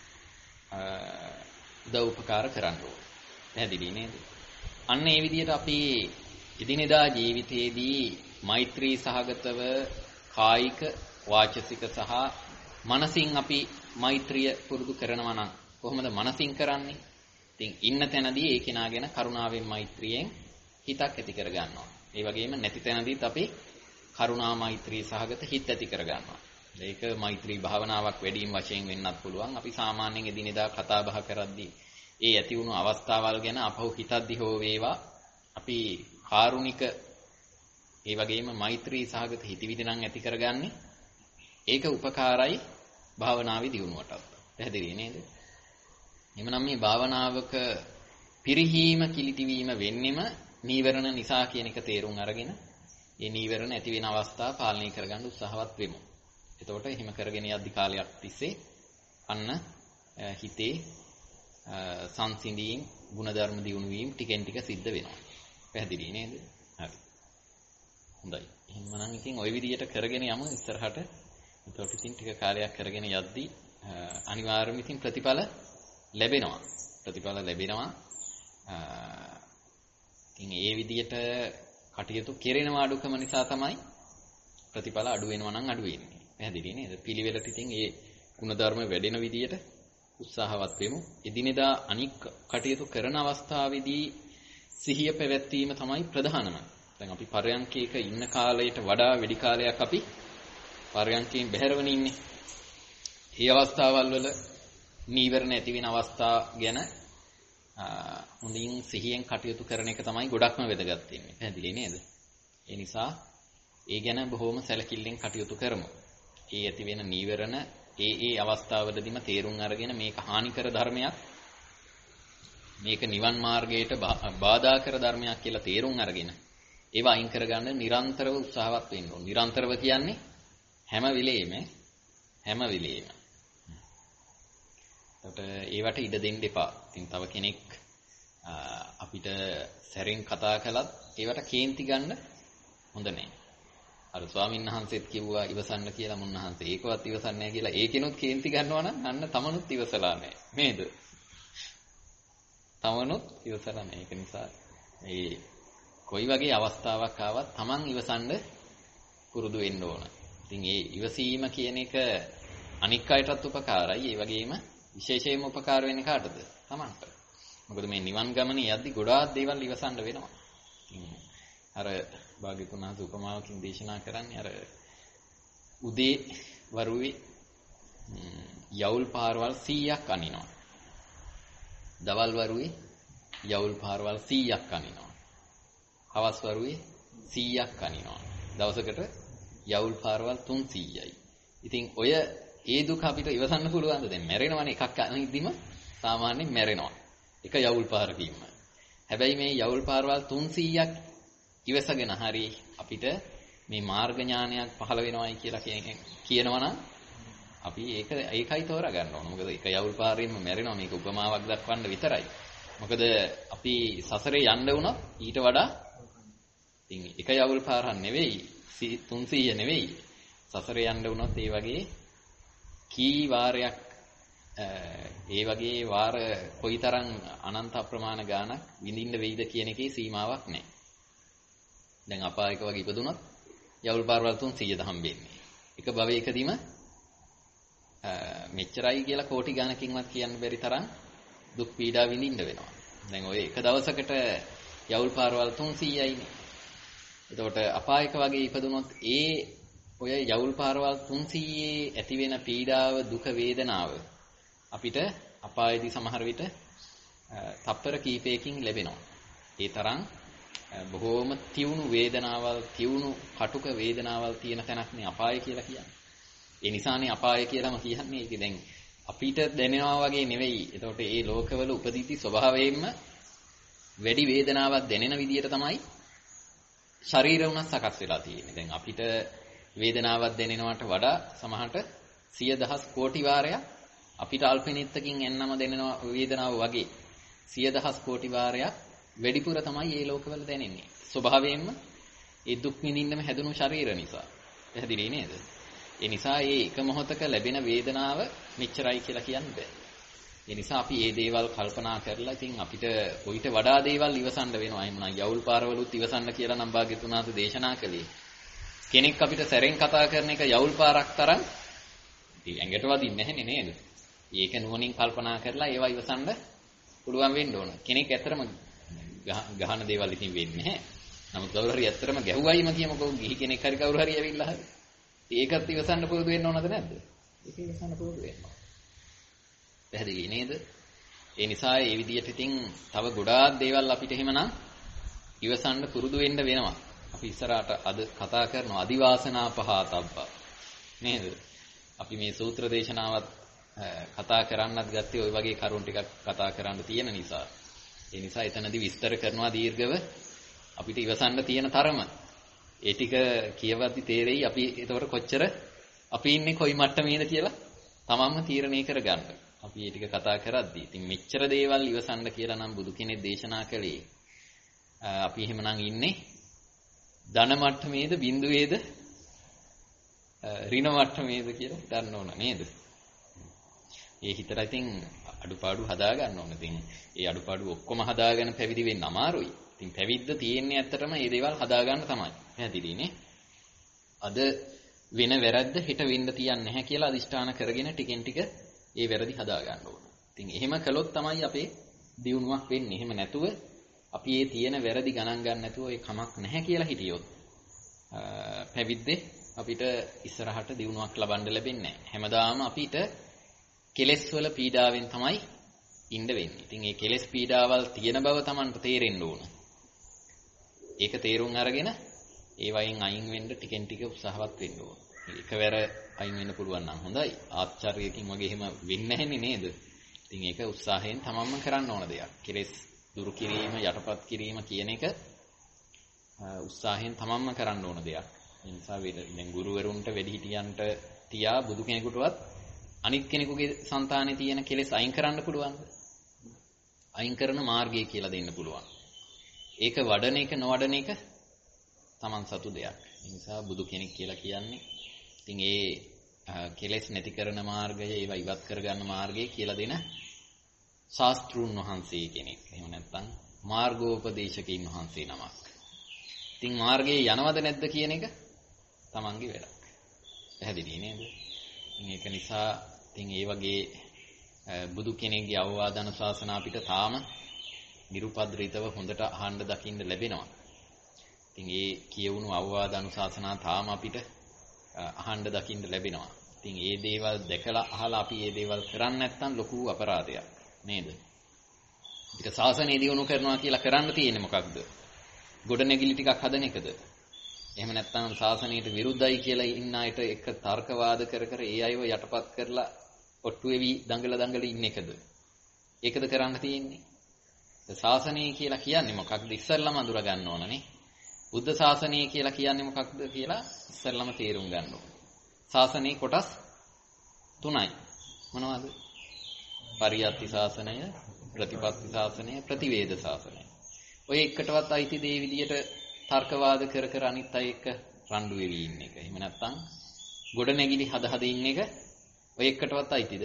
උදව් උපකාර කරන්න ඕනේ. පැහැදිලි නේද? අන්න ඒ විදියට අපි එදිනෙදා ජීවිතයේදී මෛත්‍රී සහගතව කායික වාචසික සහ මනසින් අපි මෛත්‍රිය පුරුදු කරනවා නම් කොහොමද මනසින් කරන්නේ? ඉතින් ඉන්න තැනදී ඒ කෙනා ගැන කරුණාවෙන් මෛත්‍රියෙන් හිතක් ඇති කර ගන්නවා. ඒ වගේම නැති තැනදීත් අපි කරුණා මෛත්‍රී සහගත හිත ඇති කර ගන්නවා. ඒක මෛත්‍රී භාවනාවක් වැඩිම වශයෙන් වෙන්නත් පුළුවන්. අපි සාමාන්‍යයෙන් එදිනෙදා කතා බහ කරද්දී ඒ ඇති වුණු අවස්ථාවල් ගැන අපහු හිතද්දි හෝ වේවා අපි කාරුණික ඒ වගේම මෛත්‍රී සහගත හිතවිලි නම් ඇති කරගන්නේ ඒක උපකාරයි භාවනාවේ දියුණුවටත්. පැහැදිලි නේද? එhmenan මේ භාවනාවක පිරිහීම කිලිටිවීම වෙන්නෙම නීවරණ නිසා කියන එක තේරුම් අරගෙන ඒ නීවරණ ඇති වෙන අවස්ථා පාලනය කරගන්න උත්සාහවත් වෙමු. එතකොට එහෙම කරගෙන යද්දි කාලයක් තිස්සේ අන්න හිතේ සංසිඳීම් ගුණධර්ම දියුණු වීම ටිකෙන් ටික සිද්ධ වෙනවා. පැහැදිලි නේද? හරි. හොඳයි. එහෙනම් ඉතින් ওই විදිහට කරගෙන යමු ඉස්සරහට. එතකොට ඉතින් ටික කාලයක් කරගෙන යද්දි අනිවාර්යයෙන්ම ඉතින් ප්‍රතිඵල ලැබෙනවා. ප්‍රතිඵල ලැබෙනවා. ඉතින් ඒ විදිහට කටයුතු කෙරෙන අඩුකම නිසා තමයි ප්‍රතිඵල අඩු වෙනවා නම් අඩු වෙන්නේ. පැහැදිලි නේද? පිළිවෙලට ඉතින් ඒ ගුණධර්ම වැඩෙන විදිහට උත්සාහවත් වෙමු. එදිනෙදා අනික් කටයුතු කරන අවස්ථාවේදී සිහිය පැවැත්වීම තමයි ප්‍රධානම. දැන් අපි පරයන්කේක ඉන්න කාලයට වඩා වැඩි කාලයක් අපි පරයන්කේන් බැහැරවන ඉන්නේ. මේ අවස්ථාවල් වල නීවරණ ඇති වෙන අවස්ථා ගැන හොඳින් සිහියෙන් කටයුතු කරන එක තමයි ගොඩක්ම වැදගත් වෙන්නේ. පැහැදිලි නේද? ඒ නිසා ඒ ගැන බොහොම සැලකිල්ලෙන් කටයුතු කරමු. ඒ ඇති වෙන නීවරණ ඒ ඒ අවස්ථාවවලදීම තේරුම් අරගෙන මේක හානිකර ධර්මයක්, මේක නිවන් මාර්ගයට බාධා කර ධර්මයක් කියලා තේරුම් අරගෙන ඒවා අයින් කරගන්න නිරන්තරව උත්සාහවත් වෙන්න ඕන. නිරන්තරව කියන්නේ හැම වෙලේම හැම වෙලේම. ඒකට ඒවට ඉඩ දෙන්න එපා. ඉතින් තව කෙනෙක් අපිට සැරෙන් කතා කළත් ඒවට කේන්ති ගන්න හොඳ නැහැ. අර ස්වාමීන් වහන්සේත් කිව්වා ඉවසන්න කියලා මුන්නහන්සේ ඒකවත් ඉවසන්නේ නැහැ කියලා ඒකිනුත් කේන්ති ගන්නවා නම් අන්න තමනුත් ඉවසලා නැහැ. නේද? තමනුත් ඉවසලා නැහැ. ඒක නිසා මේ කොයි වගේ අවස්ථාවක් ආවත් තමන් ඉවසන්න පුරුදු වෙන්න ඕන. ඉතින් ඒ ඉවසීම කියන එක අනික් අයටත් උපකාරයි. ඒ වගේම විශේෂයෙන්ම උපකාර වෙන්නේ කාටද? තමන්ට. මොකද මේ නිවන් ගමනේ යද්දි ගොඩාක් දේවල් ඉවසන්න වෙනවා. ඉතින් අර භාග්‍යතුන් වහන්සේ උපමාවකින් දේශනා කරන්නේ අර උදේ වරුවේ යවුල් පාරවල් සීයක් අනිනවා. දවල් වරුවේ යවුල් පාරවල් සීයක් අනිනවා. හවස් වරුවේ සීයක් අනිනවා. දවසකට යවුල් පාරවල් තුන්සීයයි. ඉතින් ඔය ඒ දුක අපිට ඉවසන්න පුළුවන්ද? දැන් මැරෙනවනේ එකක් අනිද්දිම සාමාන්‍යයෙන් මැරෙනවා. එක යවුල් පාරකින්ම. හැබැයි මේ යවුල් පාරවල් තුන්සීයක් ඉවසගෙන හරි අපිට මේ මාර්ග ඥානයක් පහළ වෙනවයි කියලා කියනවනම් අපි ඒක ඒකයි තෝරා ගන්න ඕන. මොකද එක යවුල් පාරෙන්ම මැරෙනවා. මේක උපමාවක් දක්වන්න විතරයි. මොකද අපි සසරේ යන්න වුණත් ඊට වඩා ඉතින් එක යවුල් පාරක් නෙවෙයි තුන්සීය නෙවෙයි. සසරේ යන්න වුණත් ඒ වගේ කී වාරයක් ඒ වගේ වාර කොයිතරම් අනන්ත අප්‍රමාණ ගාණක් විඳින්න වෙයිද කියන එකේ සීමාවක් නැහැ. දැන් අපායක වගේ ඉපදුනොත් යවුල් පාරවල් තුන්සීයද හම්බෙන්නේ. එක භවයකදීම මෙච්චරයි කියලා කෝටි ගණනකින්වත් කියන්න බැරි තරම් දුක් පීඩා විඳින්න වෙනවා. දැන් ඔය එක දවසකට යවුල් පාරවල් තුන්සීයයිනේ. එතකොට අපායක වගේ ඉපදුනොත් ඒ ඔය යවුල් පාරවල් තුන්සීයේ ඇති වෙන පීඩාව දුක වේදනාව අපිට අපායේදී සමහර විට තප්පර කීපයකින් ලැබෙනවා. ඒ තරම් බොහෝම තියුණු වේදනාවල්, තියුණු කටුක වේදනාවල් තියෙන තැනක් නේ අපාය කියලා කියන්නේ. ඒ නිසානේ අපාය කියලාම කියන්නේ. ඒක දැන් අපිට දැනෙනවා වගේ නෙවෙයි. ඒතකොට මේ ලෝකවල උපදිති ස්වභාවයෙන්ම වැඩි වේදනාවක් දැනෙන විදියට තමයි ශරීරය උනත් සකස් වෙලා තියෙන්නේ. දැන් අපිට වේදනාවක් දැනෙනවට වඩා සමහරට සිය දහස් කෝටි වාරයක් අපිට අල්පෙනිත්තකින් එන්නම දැනෙන වේදනාව වගේ සිය දහස් කෝටි වාරයක් වැඩිපුර තමයි මේ ලෝකවල දැනෙන්නේ. ස්වභාවයෙන්ම ඒ දුක් විඳින්නම හැදුණු ශරීර නිසා. පැහැදිලි නේද? ඒ නිසා මේ එක මොහොතක ලැබෙන වේදනාව මෙච්චරයි කියලා කියන්න බෑ. ඒ නිසා අපි මේ දේවල් කල්පනා කරලා ඉතින් අපිට කොයිට වඩා දේවල් ඉවසන්න වෙනවා. එහෙම නම් යවුල් පාරවලුත් ඉවසන්න කියලා නම් භාග්‍යතුන් වහන්සේ දේශනා කළේ. කෙනෙක් අපිට සැරෙන් කතා කරන එක යවුල් පාරක් තරම් ඉතින් ඇඟට වදින්නේ නැහැනේ නේද? ඒක නුවණින් කල්පනා කරලා ඒවා ඉවසන්න පුළුවන් වෙන්න ඕන. කෙනෙක් ඇත්තටම ගහන දේවල් ඉතින් වෙන්නේ නැහැ. නමුත් කවුරු හරි ඇත්තටම ගැහුවයිම කියමුකෝ ගිහි කෙනෙක් හරි කවුරු හරි ඇවිල්ලා හරි. ඒකත් ඉවසන්න පුරුදු වෙන්න ඕනද නැද්ද? ඒක ඉවසන්න පුරුදු වෙන්න ඕන. පැහැදිලි නේද? ඒ නිසා මේ විදියට ඉතින් තව ගොඩාක් දේවල් අපිට එහෙමනම් ඉවසන්න පුරුදු වෙන්න වෙනවා. අපි ඉස්සරහට අද කතා කරන අදිවාසනා පහතබ්බා නේද? අපි මේ සූත්‍ර දේශනාවත් කතා කරන්නත් ගත්තේ ওই වගේ කරුණු ටිකක් කතා කරන්න තියෙන නිසා. ඒ නිසා එතනදී විස්තර කරනවා දීර්ඝව අපිට ඉවසන්න තියෙන තරම. ඒ ටික කියවද්දි තේරෙයි අපි ඒතකොට කොච්චර අපි ඉන්නේ කොයි මට්ටමේද කියලා තමන්ම තීරණය කරගන්න. අපි මේ ටික කතා කරද්දී ඉතින් මෙච්චර දේවල් ඉවසන්න කියලා නම් බුදු කෙනෙක් දේශනා කළේ. අපි එහෙමනම් ඉන්නේ ධන මට්ටමේද බිඳුවේද ඍණ මට්ටමේද කියලා හිතන්න ඕන නේද? ඒ හිතලා ඉතින් අඩුපාඩු හදා ගන්න ඕන. ඉතින් ඒ අඩුපාඩු ඔක්කොම හදාගෙන පැවිදි වෙන්න අමාරුයි. ඉතින් පැවිද්ද තියෙන්නේ ඇත්තටම මේ දේවල් හදා ගන්න තමයි. පැහැදිලිනේ? අද වෙන වැරද්ද හෙට වෙන්න තියන්නේ නැහැ කියලා අදිෂ්ඨාන කරගෙන ටිකෙන් ටික ඒ වැරදි හදා ගන්න ඕන. ඉතින් එහෙම කළොත් තමයි අපේ දියුණුවක් වෙන්නේ. එහෙම නැතුව අපි මේ තියෙන වැරදි ගණන් ගන්න නැතුව ඒ කමක් නැහැ කියලා හිටියොත් පැවිද්දේ අපිට ඉස්සරහට දියුණුවක් ලබන්න ලැබෙන්නේ නැහැ. හැමදාම අපිට කෙලෙස් වල පීඩාවෙන් තමයි ඉන්න වෙන්නේ. ඉතින් මේ කෙලෙස් පීඩාවල් තියෙන බව Tamanට තේරෙන්න ඕන. ඒක තේරුම් අරගෙන ඒ වයින් අයින් වෙන්න ටිකෙන් ටික උත්සාහවත් වෙන්න ඕන. එකවර අයින් වෙන්න පුළුවන් නම් හොඳයි. ආශ්චර්යයෙන් වගේ එහෙම වෙන්නේ නැහෙනේ නේද? ඉතින් ඒක උත්සාහයෙන් තමන්ම කරන්න ඕන දෙයක්. කෙලෙස් දුරු කිරීම, යටපත් කිරීම කියන එක උත්සාහයෙන් තමන්ම කරන්න ඕන දෙයක්. ඒ නිසා දැන් ගුරුවරුන්ට වැඩිහිටියන්ට තියා බුදු කෙනෙකුටවත් අනිත් කෙනෙකුගේ సంతානේ තියෙන කෙලෙස් අයින් කරන්න පුළුවන්ද? අයින් කරන මාර්ගය කියලා දෙන්න පුළුවන්. ඒක වඩන එක නොවඩන එක තමන් සතු දෙයක්. ඒ නිසා බුදු කෙනෙක් කියලා කියන්නේ ඉතින් ඒ කෙලෙස් නැති කරන මාර්ගය, ඒවා ඉවත් කරගන්න මාර්ගය කියලා දෙන ශාස්ත්‍රුන් වහන්සේ කෙනෙක්. එහෙම නැත්නම් මාර්ගෝපදේශකයින් වහන්සේ නමක්. ඉතින් මාර්ගයේ යනවද නැද්ද කියන එක තමන්ගේ වැඩක්. පැහැදිලි නේද? ඉතින් ඒක නිසා ඉතින් ඒ වගේ බුදු කෙනෙක්ගේ අවවාද අනුශාසනා අපිට තාම නිරුපද්‍රිතව හොඳට අහන්න දකින්න ලැබෙනවා. ඉතින් ඒ කියවුණු අවවාද අනුශාසනා තාම අපිට අහන්න දකින්න ලැබෙනවා. ඉතින් ඒ දේවල් දැකලා අහලා අපි ඒ දේවල් කරන්නේ නැත්නම් ලොකු අපරාධයක් නේද? අපිට ශාසනය දියුණු කරනවා කියලා කරන්න තියෙන්නේ මොකක්ද? ගොඩනැගිලි ටිකක් හදන එකද? එහෙම නැත්නම් ශාසනයට විරුද්ධයි කියලා ඉන්න අයට එක තර්කවාද කර කර ඒ අයව යටපත් කරලා ඔට්ටු වෙවි දඟල දඟල ඉන්න එකද? ඒකද කරන්න තියෙන්නේ? ශාසනය කියලා කියන්නේ මොකක්ද? ඉස්සල්ලාම අඳුර ගන්න ඕනනේ. බුද්ධ ශාසනය කියලා කියන්නේ මොකක්ද කියලා ඉස්සල්ලාම තේරුම් ගන්න ඕන. ශාසනයේ කොටස් තුනයි. මොනවද? පරියත්ති ශාසනය, ප්‍රතිපත්ති ශාසනය, ප්‍රතිවේද ශාසනය. ඔය එකටවත් අයිති දේ විදියට තර්කවාද කර කර අනිත් අය එක්ක රණ්ඩු වෙවි ඉන්න එක. එහෙම නැත්නම් ගොඩනැගිලි හද හද ඉන්න එක ඔය එකටවත් අයිතිද?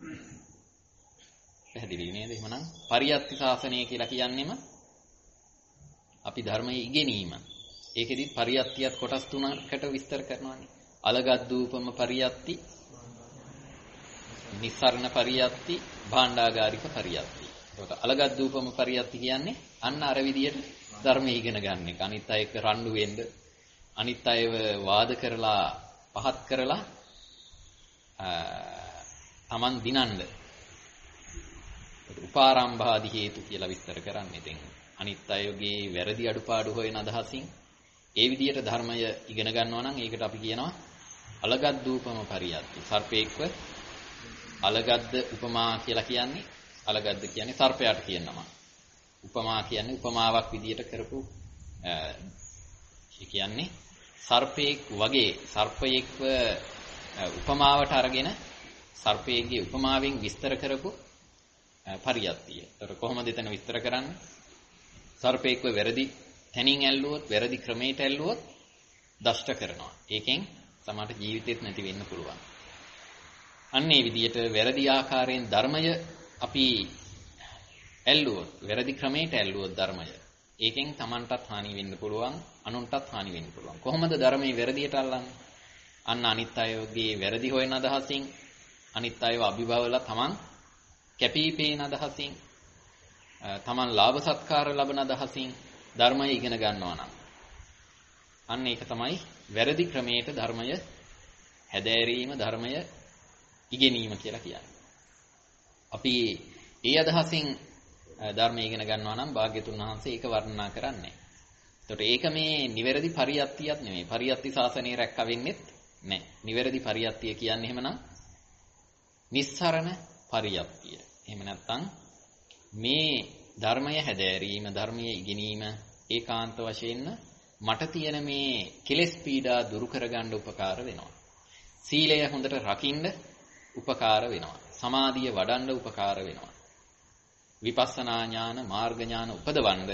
පැහැදිලි නේද? එහෙමනම් පරියත්ති ශාසනය කියලා කියන්නේම අපි ධර්මයේ ඉගෙනීම. ඒකෙදි පරියත්තියත් කොටස් තුනකට විස්තර කරනවානේ. අලගද්දූපම පරියත්ති, නිස්සරණ පරියත්ති, භාණ්ඩාගාරික පරියත්ති. ඒකට අලගද්දූපම පරියත්ති කියන්නේ අන්න අර විදියට ධර්මයේ ඉගෙන ගන්න එක. අනිත් අය එක්ක රණ්ඩු වෙන්න, අනිත් අයව වාද කරලා පහත් කරලා තමන් දිනන්න. උපාරම්භාදි හේතු කියලා විස්තර කරන්නේ. ඉතින් අනිත් අයගේ වැරදි අඩුපාඩු හොයන අදහසින් ඒ විදිහට ධර්මය ඉගෙන ගන්නවා නම් ඒකට අපි කියනවා අලගද්දූපම පරියත්ති. සර්පේක්ව අලගද්ද උපමා කියලා කියන්නේ අලගද්ද කියන්නේ සර්පයාට කියන නම. උපමා කියන්නේ උපමාවක් විදිහට කරපු ඒ කියන්නේ සර්පේක් වගේ සර්පයෙක්ව උපමාවට අරගෙන සර්පයේගේ උපමාවෙන් විස්තර කරපු පරියත්තිය. ඒතර කොහොමද එතන විස්තර කරන්නේ? සර්පේක්ව වැරදි තැනින් ඇල්ලුවොත් වැරදි ක්‍රමයට ඇල්ලුවොත් දෂ්ට කරනවා. ඒකෙන් සමහරට ජීවිතෙත් නැති වෙන්න පුළුවන්. අන්න ඒ විදිහට වැරදි ආකාරයෙන් ධර්මය අපි ඇල්ලුවොත් වැරදි ක්‍රමයට ඇල්ලුවොත් ධර්මය ඒකෙන් Tamanටත් හානි වෙන්න පුළුවන්, අනුන්ටත් හානි වෙන්න පුළුවන්. කොහොමද ධර්මයේ වැරදියට අල්ලන්නේ? අන්න අනිත් අයගේ වැරදි හොයන අදහසින් අනිත් අයව අභිභවලා Taman කැපිපේන අදහසින් Taman ලාභ සත්කාර ලබන අදහසින් ධර්මය ඉගෙන ගන්නවා නම් අන්න ඒක තමයි වැරදි ක්‍රමයට ධර්මය හැදෑරීම, ධර්මය ඉගෙනීම කියලා කියන්නේ. අපි ඒ අදහසින් ධර්මය ඉගෙන ගන්නවා නම් භාග්‍යතුන් වහන්සේ ඒක වර්ණනා කරන්නේ. එතකොට ඒක මේ නිවැරදි පරියත්තියක් නෙමෙයි. පරියත්ති ශාසනය රැක්ක වෙන්නෙත් නැහැ. නිවැරදි පරියත්තිය කියන්නේ එහෙමනම් නිස්සරණ පරියත්තිය. එහෙම නැත්නම් මේ ධර්මය හැදෑරීම, ධර්මයේ ඉගෙනීම ඒකාන්ත වශයෙන්ම මට තියෙන මේ කෙලෙස් පීඩා දුරු කරගන්න උපකාර වෙනවා. සීලය හොඳට රකින්න උපකාර වෙනවා. සමාධිය වඩන්න උපකාර වෙනවා. විපස්සනා ඥාන, මාර්ග ඥාන උපදවන්න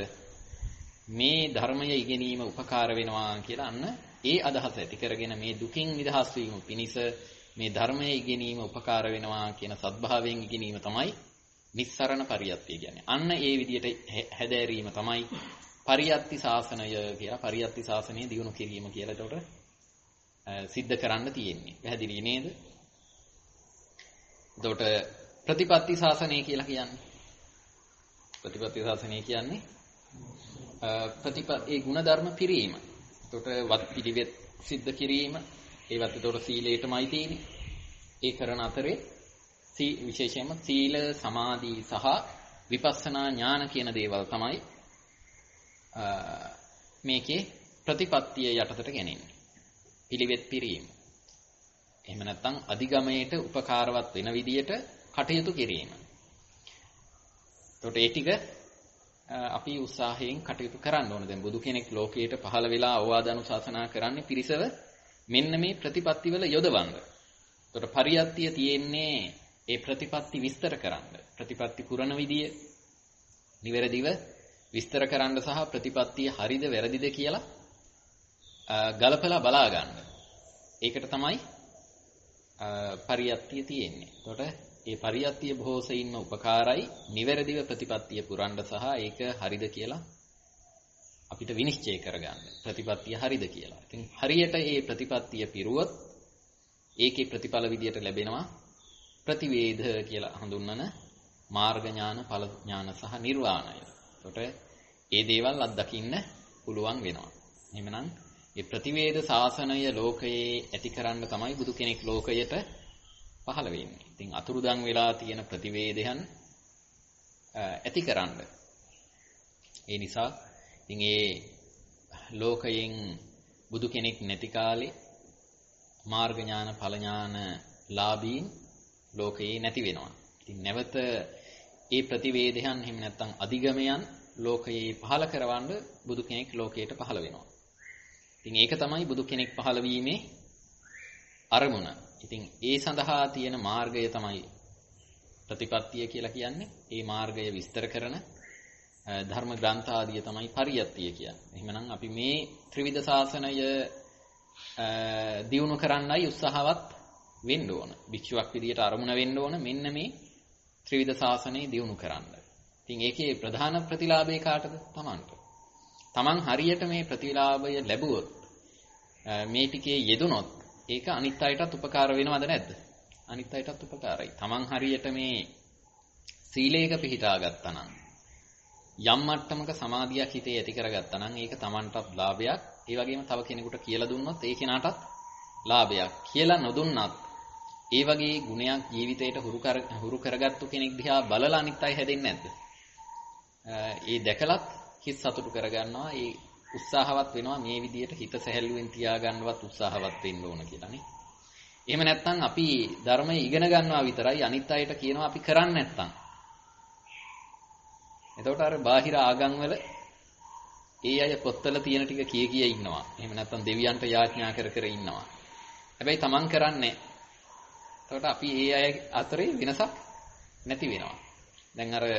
මේ ධර්මය ඉගෙනීම උපකාර වෙනවා කියලා අන්න ඒ අදහස ඇති කරගෙන මේ දුකින් නිදහස් වීම පිණිස මේ ධර්මය ඉගෙනීම උපකාර වෙනවා කියන සත්භාවයෙන් ඉගෙනීම තමයි නිස්සරණ පරියත්තිය කියන්නේ. අන්න ඒ විදිහට හැදෑරීම තමයි පරියත්ති ශාසනය කියලා. පරියත්ති ශාසනය දියුණු කිරීම කියලා ඒකට සිද්ධ කරන්න තියෙන්නේ. පැහැදිලි නේද? එතකොට ප්‍රතිපත්ති ශාසනය කියලා කියන්නේ ප්‍රතිපත්ති ශාසනය කියන්නේ ප්‍රතිපත්ති ඒ ಗುಣධර්ම පිරීම. එතකොට වත් පිළිවෙත් සිද්ධ කිරීම ඒවත් එතකොට සීලයටමයි තියෙන්නේ. ඒ කරන අතරේ සී විශේෂයෙන්ම සීල, සමාධි සහ විපස්සනා ඥාන කියන දේවල් තමයි මේකේ ප්‍රතිපත්තිය යටතට ගැනෙන්නේ. පිළිවෙත් පිරීම. එහෙම නැත්නම් අධිගමයට උපකාරවත් වෙන විදියට කටයුතු කිරීම. එතකොට ඒ ටික අපි උත්සාහයෙන් කටයුතු කරන්න ඕන. දැන් බුදු කෙනෙක් ලෝකයට පහළ වෙලා අවවාද අනුශාසනා කරන්නේ පිරිසව මෙන්න මේ ප්‍රතිපත්තිවල යොදවන්න. එතකොට පරියත්තිය තියෙන්නේ ඒ ප්‍රතිපත්ති විස්තර කරන්න. ප්‍රතිපත්ති පුරණ විදිය නිවැරදිව විස්තර කරන්න සහ ප්‍රතිපත්තිය හරිද වැරදිද කියලා ගලපලා බලා ගන්න. ඒකට තමයි පරියත්තිය තියෙන්නේ. එතකොට ඒ පරියත්තිය බොහෝ සෙයින්ම උපකාරයි නිවැරදිව ප්‍රතිපත්තිය පුරන්න සහ ඒක හරිද කියලා අපිට විනිශ්චය කරගන්න. ප්‍රතිපත්තිය හරිද කියලා. ඉතින් හරියට ඒ ප්‍රතිපත්තිය පිරුවොත් ඒකේ ප්‍රතිඵල විදියට ලැබෙනවා ප්‍රතිවේධ කියලා හඳුන්වන මාර්ග ඥාන, ඵල ඥාන සහ නිර්වාණය. එතකොට ඒ දේවල් අත්දකින්න පුළුවන් වෙනවා. එහෙමනම් මේ ප්‍රතිවේධ ශාසනය ලෝකයේ ඇතිකරන්න තමයි බුදු කෙනෙක් ලෝකයට පහළ වෙන්නේ. ඉතින් අතුරුදන් වෙලා තියෙන ප්‍රතිවේධයන් ඇතිකරන්න. ඒ නිසා ඉතින් ඒ ලෝකයෙන් බුදු කෙනෙක් නැති කාලේ මාර්ග ඥාන, ඵල ඥාන ලාභීන් ලෝකයේ නැති වෙනවා. ඉතින් නැවත ඒ ප්‍රතිවේධයන් එහෙම නැත්නම් අධිගමයන් ලෝකයේ පහළ කරවන්න බුදු කෙනෙක් ලෝකයට පහළ වෙනවා. ඉතින් ඒක තමයි බුදු කෙනෙක් පහළ වීමේ අරමුණ. ඉතින් ඒ සඳහා තියෙන මාර්ගය තමයි ප්‍රතිපත්තිය කියලා කියන්නේ. ඒ මාර්ගය විස්තර කරන ධර්ම ග්‍රන්ථ ආදිය තමයි පරියත්තිය කියන්නේ. එහෙමනම් අපි මේ ත්‍රිවිධ ශාසනය දියුණු කරන්නයි උත්සාහවත් වෙන්න ඕන. භික්ෂුවක් විදියට අරමුණ වෙන්න ඕන මෙන්න මේ ත්‍රිවිධ ශාසනය දියුණු කරන්න. ඉතින් ඒකේ ප්‍රධාන ප්‍රතිලාභය කාටද? Tamanට. Taman හරියට මේ ප්‍රතිලාභය ලැබුවොත් මේ ටිකේ යෙදුනොත් ඒක අනිත් අයටත් උපකාර වෙනවද නැද්ද? අනිත් අයටත් උපකාරයි. Taman හරියට මේ සීලයක පිහිටා ගත්තා නම් යම් මට්ටමක සමාධියක් හිතේ ඇති කරගත්තා නම් ඒක Tamanටත් ලාභයක්. ඒ වගේම තව කෙනෙකුට කියලා දුන්නොත් ඒ කෙනාටත් ලාභයක්. කියලා නොදුන්නත් ඒ වගේ ගුණයක් ජීවිතේට හුරු කර හුරු කරගත්තු කෙනෙක් දිහා බලලා අනිත් අය හැදෙන්නේ නැද්ද? ඒ දැකලත් හිත සතුටු කරගන්නවා. ඒ උත්සාහවත් වෙනවා මේ විදියට හිත සැහැල්ලුවෙන් තියාගන්නවත් උත්සාහවත් වෙන්න ඕන කියලානේ. එහෙම නැත්නම් අපි ධර්මය ඉගෙන ගන්නවා විතරයි අනිත් අයට කියනවා අපි කරන්නේ නැත්නම්. එතකොට අර බාහිර ආගම් වල ඒ අය පොත්වල තියෙන ටික කිය කිය ඉන්නවා. එහෙම නැත්නම් දෙවියන්ට යාඥා කර කර ඉන්නවා. හැබැයි Taman කරන්නේ. එතකොට අපි ඒ අය අතරේ වෙනසක් නැති වෙනවා. දැන් අර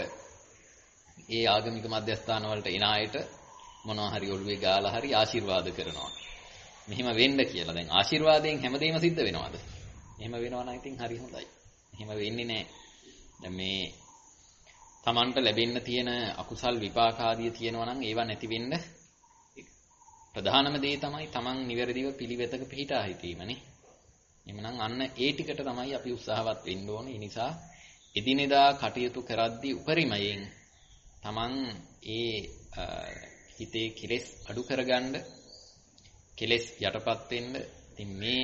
ඒ ආගමික මධ්‍යස්ථාන වලට එන අයට මොනවා හරි ඔළුවේ ගාලා හරි ආශිර්වාද කරනවා. මෙහෙම වෙන්න කියලා. දැන් ආශිර්වාදයෙන් හැමදේම සිද්ධ වෙනවද? එහෙම වෙනවා නම් ඉතින් හරි හොඳයි. එහෙම වෙන්නේ නැහැ. දැන් මේ Tamanට ලැබෙන්න තියෙන අකුසල් විපාක ආදිය තියෙනවා නම් ඒවා නැති වෙන්න ප්‍රධානම දේ තමයි Taman නිවැරදිව පිළිවෙතක පිහිටා හිටීමනේ. එhmenan අන්න ඒ ටිකට තමයි අපි උත්සාහවත් වෙන්න ඕනේ. ඒ නිසා එදිනෙදා කටයුතු කරද්දී උපරිමයෙන් Taman ඒ හිතේ කෙලෙස් අඩු කරගන්න, කෙලෙස් යටපත් වෙන්න. ඉතින් මේ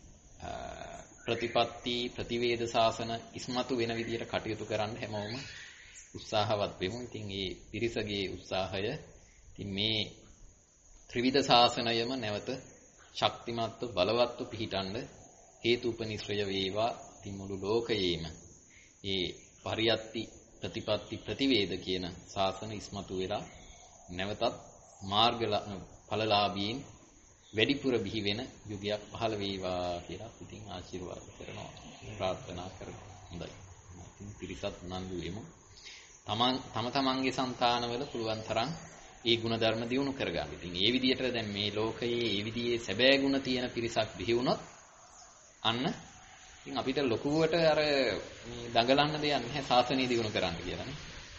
ප්‍රතිපත්ති ප්‍රතිවේද ශාසන ඉස්මතු වෙන විදියට කටයුතු කරන්න හැමෝම උත්සාහවත් වෙමු. ඉතින් මේ පිරිසගේ උත්සාහය ඉතින් මේ ත්‍රිවිධ ශාසනයම නැවත ශක්තිමත්ව බලවත්ව පිහිටන්න හේතුපනිශ්‍රය වේවා. ඉතින් මුළු ලෝකයේම මේ පරියත්ති ප්‍රතිපත්ති ප්‍රතිවේද කියන ශාසන ඉස්මතු වෙලා නැවතත් මාර්ග ඵලලාභීන් වැඩිපුර බිහි වෙන යුගයක් පහළ වේවා කියලා ඉතින් ආශිර්වාද කරනවා, ප්‍රාර්ථනා කරනවා. හොඳයි. ඉතින් පිරිසත් උනන්දු වෙමු. තමන් තම තමන්ගේ సంతානවල පුළුවන් තරම් ඒ ගුණ ධර්ම දියුණු කරගන්න. ඉතින් ඒ විදිහට දැන් මේ ලෝකයේ ඒ විදිහේ සැබෑ ගුණ තියෙන පිරිසක් බිහි වුණොත් අන්න ඉතින් අපිට ලොකුවට අර දඟලන්න දෙයක් නැහැ සාසනීය දියුණු කරන්න කියලානේ.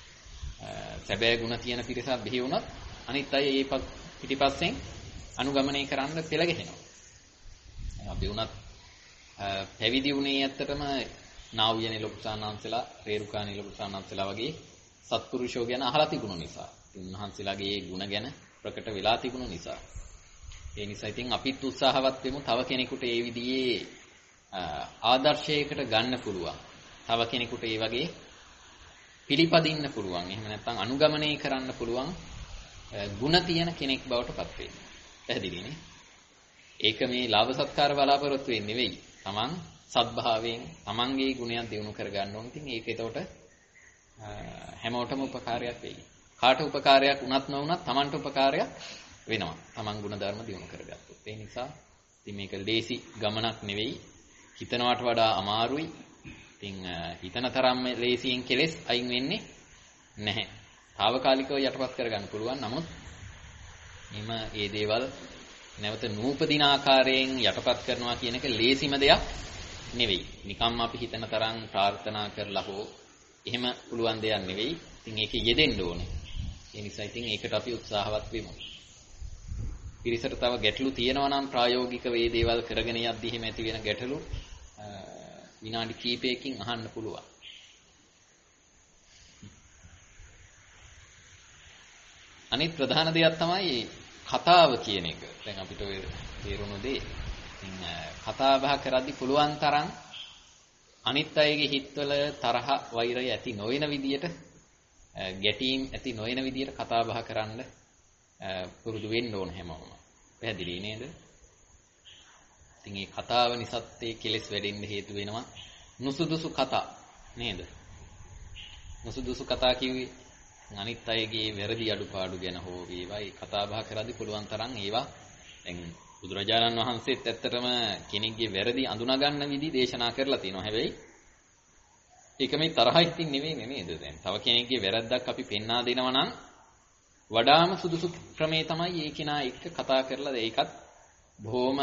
සැබෑ ගුණ තියෙන පිරිසක් බිහි වුණොත් අනිත් අය ඒ පිටිපස්සෙන් අනුගමනය කරන්න පෙළ ගැහෙනවා. අපි උනත් පැවිදි වුණේ ඇත්තටම නාවියනේ ලොකු සානාංශලා, රේරුකාණී ලොකු සානාංශලා වගේ සත්පුරුෂෝ ගැන අහලා තිබුණු නිසා. උන්වහන්සේලාගේ ඒ ගුණ ගැන ප්‍රකට වෙලා තිබුණු නිසා. ඒ නිසා ඉතින් අපිත් උත්සාහවත් වෙමු තව කෙනෙකුට ඒ විදිහේ ආදර්ශයකට ගන්න පුළුවන්. තව කෙනෙකුට ඒ වගේ පිළිපදින්න පුළුවන්. එහෙම නැත්නම් අනුගමනය කරන්න පුළුවන් ගුණ තියෙන කෙනෙක් බවට පත් වෙන්න. පැහැදිලිනේ? ඒක මේ ලාභ සත්කාර බලාපොරොත්තු වෙන්නේ නෙවෙයි. Taman සත්භාවයෙන් Tamanගේ ගුණයක් දිනු කර ගන්න ඕන. ඉතින් ඒක ඒතකොට හැමෝටම උපකාරයක් වෙයි. කාට උපකාරයක් වුණත් නොවුණත් Tamanට උපකාරයක් වෙනවා. Taman ගුණ ධර්ම දිනු කරගත්තොත්. ඒ නිසා ඉතින් මේක ලේසි ගමනක් නෙවෙයි. හිතනවට වඩා අමාරුයි. ඉතින් හිතන තරම් ලේසියෙන් කෙලෙස් අයින් වෙන්නේ නැහැ. తాවකාලිකව යටපත් කරගන්න පුළුවන්. නමුත් එම මේ දේවල් නැවත නූපදින ආකාරයෙන් යටපත් කරනවා කියන එක ලේසිම දෙයක් නෙවෙයි. නිකම්ම අපි හිතන තරම් ප්‍රාර්ථනා කරලා හෝ එහෙම පුළුවන් දෙයක් නෙවෙයි. ඉතින් ඒකේ යෙදෙන්න ඕනේ. ඒ නිසා ඉතින් ඒකට අපි උත්සාහවත් වෙමු. පිරිසට තව ගැටලු තියෙනවා නම් ප්‍රායෝගික වේ දේවල් කරගෙන යද්දී එහෙම ඇති වෙන ගැටලු විනාඩි කිහිපයකින් අහන්න පුළුවන්. අනිත් ප්‍රධාන දෙයක් තමයි කතාව කියන එක. දැන් අපිට ඔය තේරුණු දේ. ඉතින් කතා බහ කරද්දී පුළුවන් තරම් අනිත් අයගේ හිතවල තරහ වෛරය ඇති නොවන විදියට, ගැටීම් ඇති නොවන විදියට කතා බහ කරන්න පුරුදු වෙන්න ඕන හැමෝම. පැහැදිලි නේද? ඉතින් මේ කතාව නිසාත් ඒ කෙලෙස් වැඩෙන්න හේතු වෙනවා. නුසුදුසු කතා නේද? නුසුදුසු කතා කිව්වේ අනිත් අයගේ වැරදි අඩුපාඩු ගැන හෝ වේවා ඒ කතා බහ කරද්දී පුළුවන් තරම් ඒවා දැන් බුදුරජාණන් වහන්සේත් ඇත්තටම කෙනෙක්ගේ වැරදි අඳුනා ගන්න විදි දේශනා කරලා තියෙනවා. හැබැයි ඒක මේ තරහින් නෙවෙයි නේද? දැන් තව කෙනෙක්ගේ වැරද්දක් අපි පෙන්වා දෙනවා නම් වඩාම සුදුසු ක්‍රමේ තමයි ඒ කෙනා එක්ක කතා කරලා ඒකත් බොහොම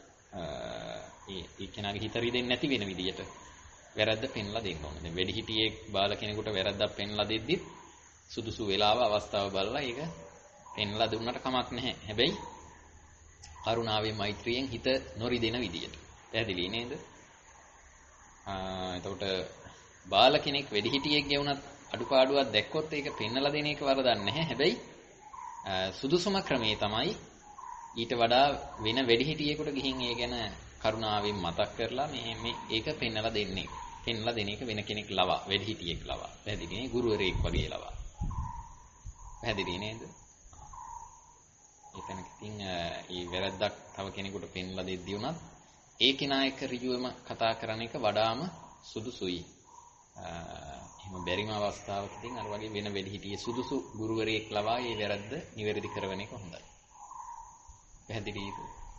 ඒ ඒ කෙනාගේ හිත රිදෙන්නේ නැති වෙන විදියට වැරද්ද පෙන්ලා දෙන්න ඕනේ. දැන් වැඩිහිටියෙක් බාල කෙනෙකුට වැරද්දක් පෙන්ලා දෙද්දිත් සුදුසු වෙලාව අවස්ථාව බලලා ඒක පෙන්ලා දුන්නට කමක් නැහැ. හැබැයි කරුණාවෙන් මෛත්‍රියෙන් හිත නොරිදෙන විදියට. පැහැදිලි නේද? ආ එතකොට බාල කෙනෙක් වැඩිහිටියෙක්ගේ වුණත් අඩුපාඩුවක් දැක්කොත් ඒක පෙන්ලා දෙන එක වරදක් නැහැ. හැබැයි සුදුසුම ක්‍රමේ තමයි ඊට වඩා වෙන වැඩිහිටියෙකුට ගිහින් ඒ ගැන කරුණාවෙන් මතක් කරලා මේ මේ ඒක පෙන්වලා දෙන්නේ. පෙන්වලා දෙන එක වෙන කෙනෙක් ලවා, වැඩිහිටියෙක් ලවා. පැහැදිලිනේ ගුරුවරයෙක් වගේ ලවා. පැහැදිලි නේද? එතන ඉතින් ඒ වැරද්දක් තව කෙනෙකුට පෙන්වලා දෙද්දී උනත් ඒ කෙනා එක්ක ඍජුවම කතා කරන එක වඩාම සුදුසුයි. එහෙම බැරිම අවස්ථාවක ඉතින් අර වගේ වෙන වැඩිහිටියේ සුදුසු ගුරුවරයෙක් ලවා මේ වැරද්ද නිවැරදි කරවන එක හොඳයි. පැහැදිලිද?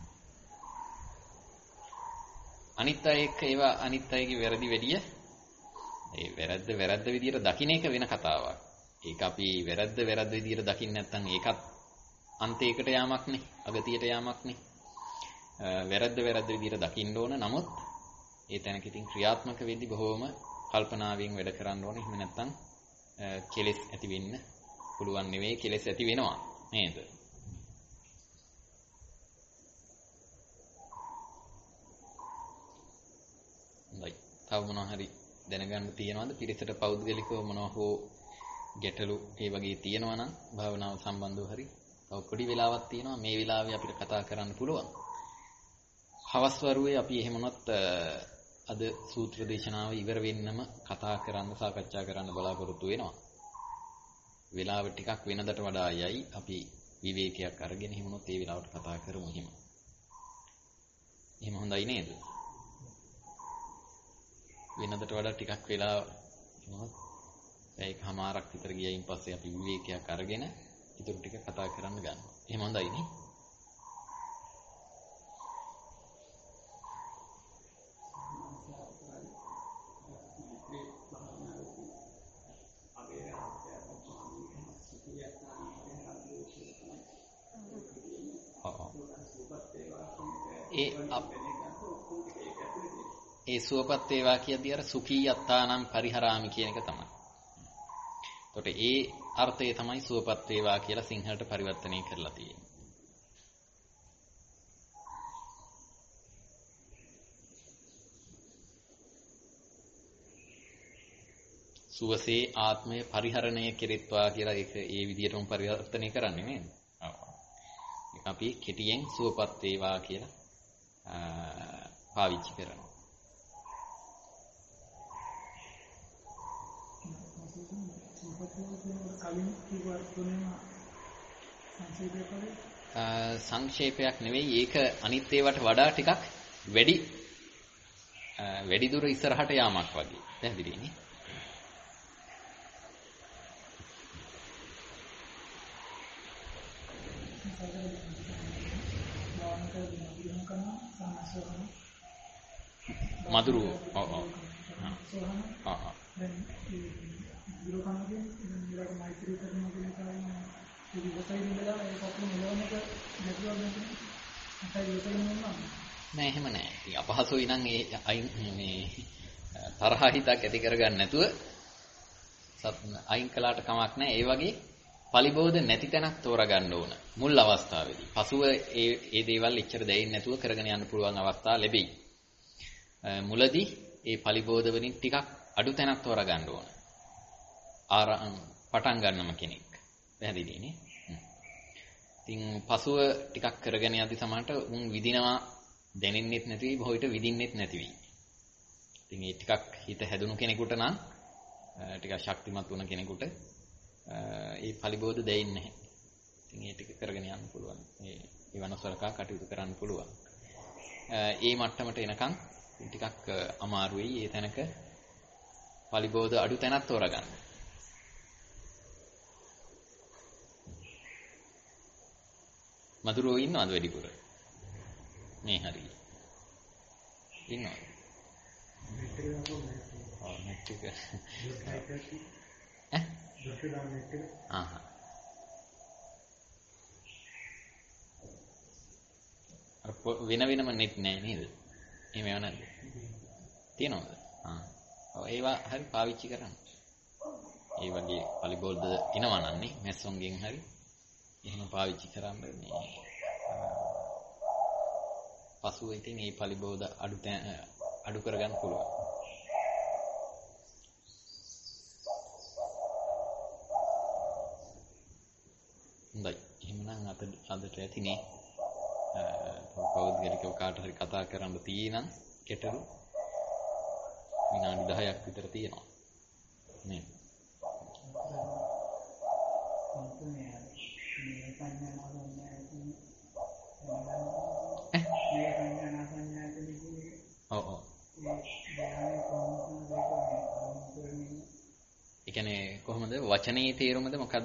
අනිත් අය එක්ක ඒවා අනිත් අයගේ වැරදි වැඩිය ඒ වැරද්ද වැරද්ද විදියට දකින්න එක වෙන කතාවක්. ඒක අපි වැරද්ද වැරද්ද විදියට දකින්න නැත්නම් ඒකත් අන්තයකට යාමක් නේ, අගතියට යාමක් නේ. වැරද්ද වැරද්ද විදියට දකින්න ඕන. නමුත් ඒ තැනක ඉතින් ක්‍රියාත්මක වෙද්දී බොහෝම කල්පනාවෙන් වැඩ කරන්න ඕනේ. එහෙම නැත්නම් කෙලෙස් ඇති වෙන්න පුළුවන් නෙවෙයි, කෙලෙස් ඇති වෙනවා නේද? හොඳයි. තව මොනවා හරි දැනගන්න තියෙනවද? පිරිසට පෞද්ගලිකව මොනවා හෝ ගැටලු ඒ වගේ තියෙනවා නම් භාවනාව සම්බන්ධව හරි තව පොඩි වෙලාවක් තියෙනවා. මේ වෙලාවේ අපිට කතා කරන්න පුළුවන්. හවස් වරුවේ අපි එහෙමනොත් අද සූත්‍ර දේශනාව ඉවර වෙන්නම කතා කරන්න සාකච්ඡා කරන්න බලාපොරොත්තු වෙනවා. වෙලාව ටිකක් වෙනදට වඩා යයි. අපි විවේකයක් අරගෙන එහෙමනොත් ඒ වෙලාවට කතා කරමු එහෙම. එහෙම හොඳයි නේද? වෙනදට වඩා ටිකක් වෙලා එහෙමනොත් ඒකමාරක් විතර ගියයින් පස්සේ අපි විවේකයක් අරගෙන ඊටු ටික කතා කරන්න ගන්නවා. එහෙම හොඳයි නේ? ඒ ඒ සුවපත් වේවා කියද්දී අර සුඛී යත්තානම් පරිහරාමි කියන එක තමයි. එතකොට ඒ අර්ථය තමයි සුවපත් වේවා කියලා සිංහලට පරිවර්තනය කරලා තියෙන්නේ. සුවසේ ආත්මය පරිහරණය කෙරෙත්වා කියලා ඒක ඒ විදිහටම පරිවර්තනය කරන්නේ නේද? ඔව්. ඒක අපි කෙටියෙන් සුවපත් වේවා කියලා පාවිච්චි කරනවා. සංක්ෂේපයක් නෙවෙයි ඒක අනිත් ඒවාට වඩා ටිකක් වැඩි වැඩි දුර ඉස්සරහට යාමක් වගේ. පැහැදිලි නේ? මధుරු ඔව් ඔව් ආ ආ දැන් මේ විරෝ කනකින් ඊළඟ මෛත්‍රී කරන කෙනෙක් තමයි ඉවසයි ඉඳලා ඒක අපේ මෙලවන්නට නැතුව ගන්න. අපේ ඉවසයි නෑ. නෑ එහෙම නෑ. ඉතින් අපහසුයි නම් ඒ අයින් මේ තරහ හිතක් ඇති කරගන්න නැතුව අයින් කළාට කමක් නෑ. ඒ වගේ පලිබෝධ නැති තැනක් තෝරගන්න ඕන මුල් අවස්ථාවේදී. පසුව ඒ ඒ දේවල් එච්චර දැයින් නැතුව කරගෙන යන්න පුළුවන් අවස්ථා ලැබෙයි. මුලදී ඒ පලිබෝධ වලින් ටිකක් අඩු තැනක් තෝරගන්න ඕන. ආර පටන් ගන්නම කෙනෙක්. පැහැදිලි නේ? ඉතින් පසුව ටිකක් කරගෙන යද්දි සමහරට උන් විදිනවා දැනෙන්නෙත් නැති වෙයි, බොහෝ විට විදින්නෙත් නැති වෙයි. ඉතින් ඒ ටිකක් හිත හැදුණු කෙනෙකුට නම් ටිකක් ශක්තිමත් වුණ කෙනෙකුට ඒ පලිබෝධ දෙයින්නේ නැහැ. ඉතින් ඒ ටික කරගෙන යන්න පුළුවන්. මේ ඊවනසලකා කටයුතු කරන්න පුළුවන්. ඒ මට්ටමට එනකන් ටිකක් අමාරු වෙයි. ඒ තැනක පලිබෝධ අඩු තැනක් තෝරගන්න. මధుරෝ ඉන්නවද වැඩිපුර? මේ හරිය. ඉන්නවද? ඔව් නෙට් එක. ඈ? ආහ්. අර වෙන වෙනම නෙට් නෑ නේද? එහෙම ඒවා නැද්ද? තියෙනවද? ආ. ඔව් ඒවා හරි පාවිච්චි කරන්න. ඒ වගේ පලිබෝධ එනවා නම් නේ මැස්සොන්ගෙන් හරි එහෙම පාවිච්චි කරන්න මේ පසුව ඉතින් මේ පලිබෝධ අඩු අඩු කරගන්න පුළුවන්. හොඳයි. එහෙනම් අද අදට ඇතිනේ පෞද්ගලිකව කාට හරි කතා කරන්න තියෙනම් කෙටරු විනාඩි දහයක් විතර තියෙනවා. නේ. ඔව් ඔව්. ඒ කියන්නේ කොහොමද වචනේ තේරුමද මොකද්ද?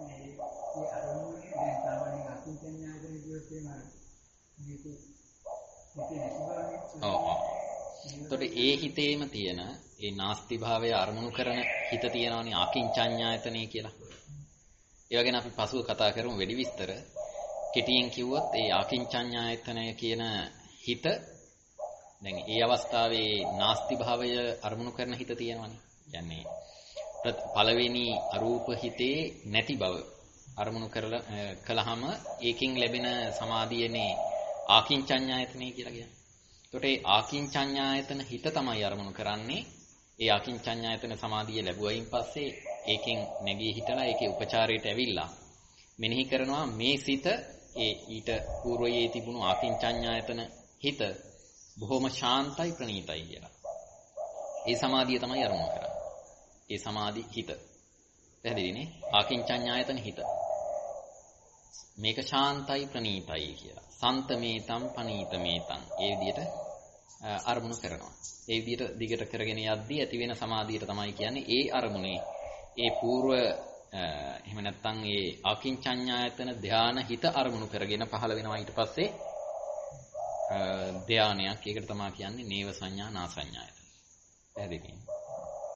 ඔව් ඔව්. එතකොට ඒ හිතේම තියෙන ඒ නාස්ති භාවය අරමුණු කරන හිත තියෙනවනේ අකින්චඤ්ඤායතනෙ කියලා. ඒ වගේන අපි පසුව කතා කරමු වැඩි විස්තර. කෙටියෙන් කිව්වොත් ඒ අකින්චඤ්ඤායතනය කියන හිත දැන් ඒ අවස්ථාවේ නාස්ති භාවය අරමුණු කරන හිත තියෙනවනේ. කියන්නේ පළවෙනි අරූප හිතේ නැති බව අරමුණු කරලා කළාම ඒකෙන් ලැබෙන සමාධියනේ ආකින්චඤ්ඤායතනෙ කියලා කියන්නේ. එතකොට ඒ ආකින්චඤ්ඤායතන හිත තමයි අරමුණු කරන්නේ. ඒ ආකින්චඤ්ඤායතන සමාධිය ලැබුවයින් පස්සේ ඒකෙන් නැගී හිටලා ඒකේ උපචාරයට ඇවිල්ලා මෙනෙහි කරනවා මේ සිත ඒ ඊට పూర్වයේ තිබුණු ආකින්චඤ්ඤායතන හිත බොහොම ශාන්තයි ප්‍රණීතයි කියලා. ඒ සමාධිය තමයි අරමුණු කරන්නේ. ඒ සමාධි හිත. පැහැදිලිනේ? ආකින්චඤ්ඤායතන හිත. මේක ශාන්තයි ප්‍රණීතයි කියලා. සන්තමේතම් පනීතමේතම් ඒ විදිහට අරමුණු කරනවා. ඒ විදිහට දිගට කරගෙන යද්දී ඇති වෙන සමාධියට තමයි කියන්නේ ඒ අරමුණේ ඒ పూర్ව එහෙම නැත්නම් ඒ ආකින්චඤ්ඤායතන ධාන හිත අරමුණු කරගෙන පහළ වෙනවා ඊට පස්සේ ධානයක්. ඒකට තමයි කියන්නේ නේව සංඥා නා සංඥායතන. පැහැදිලිද?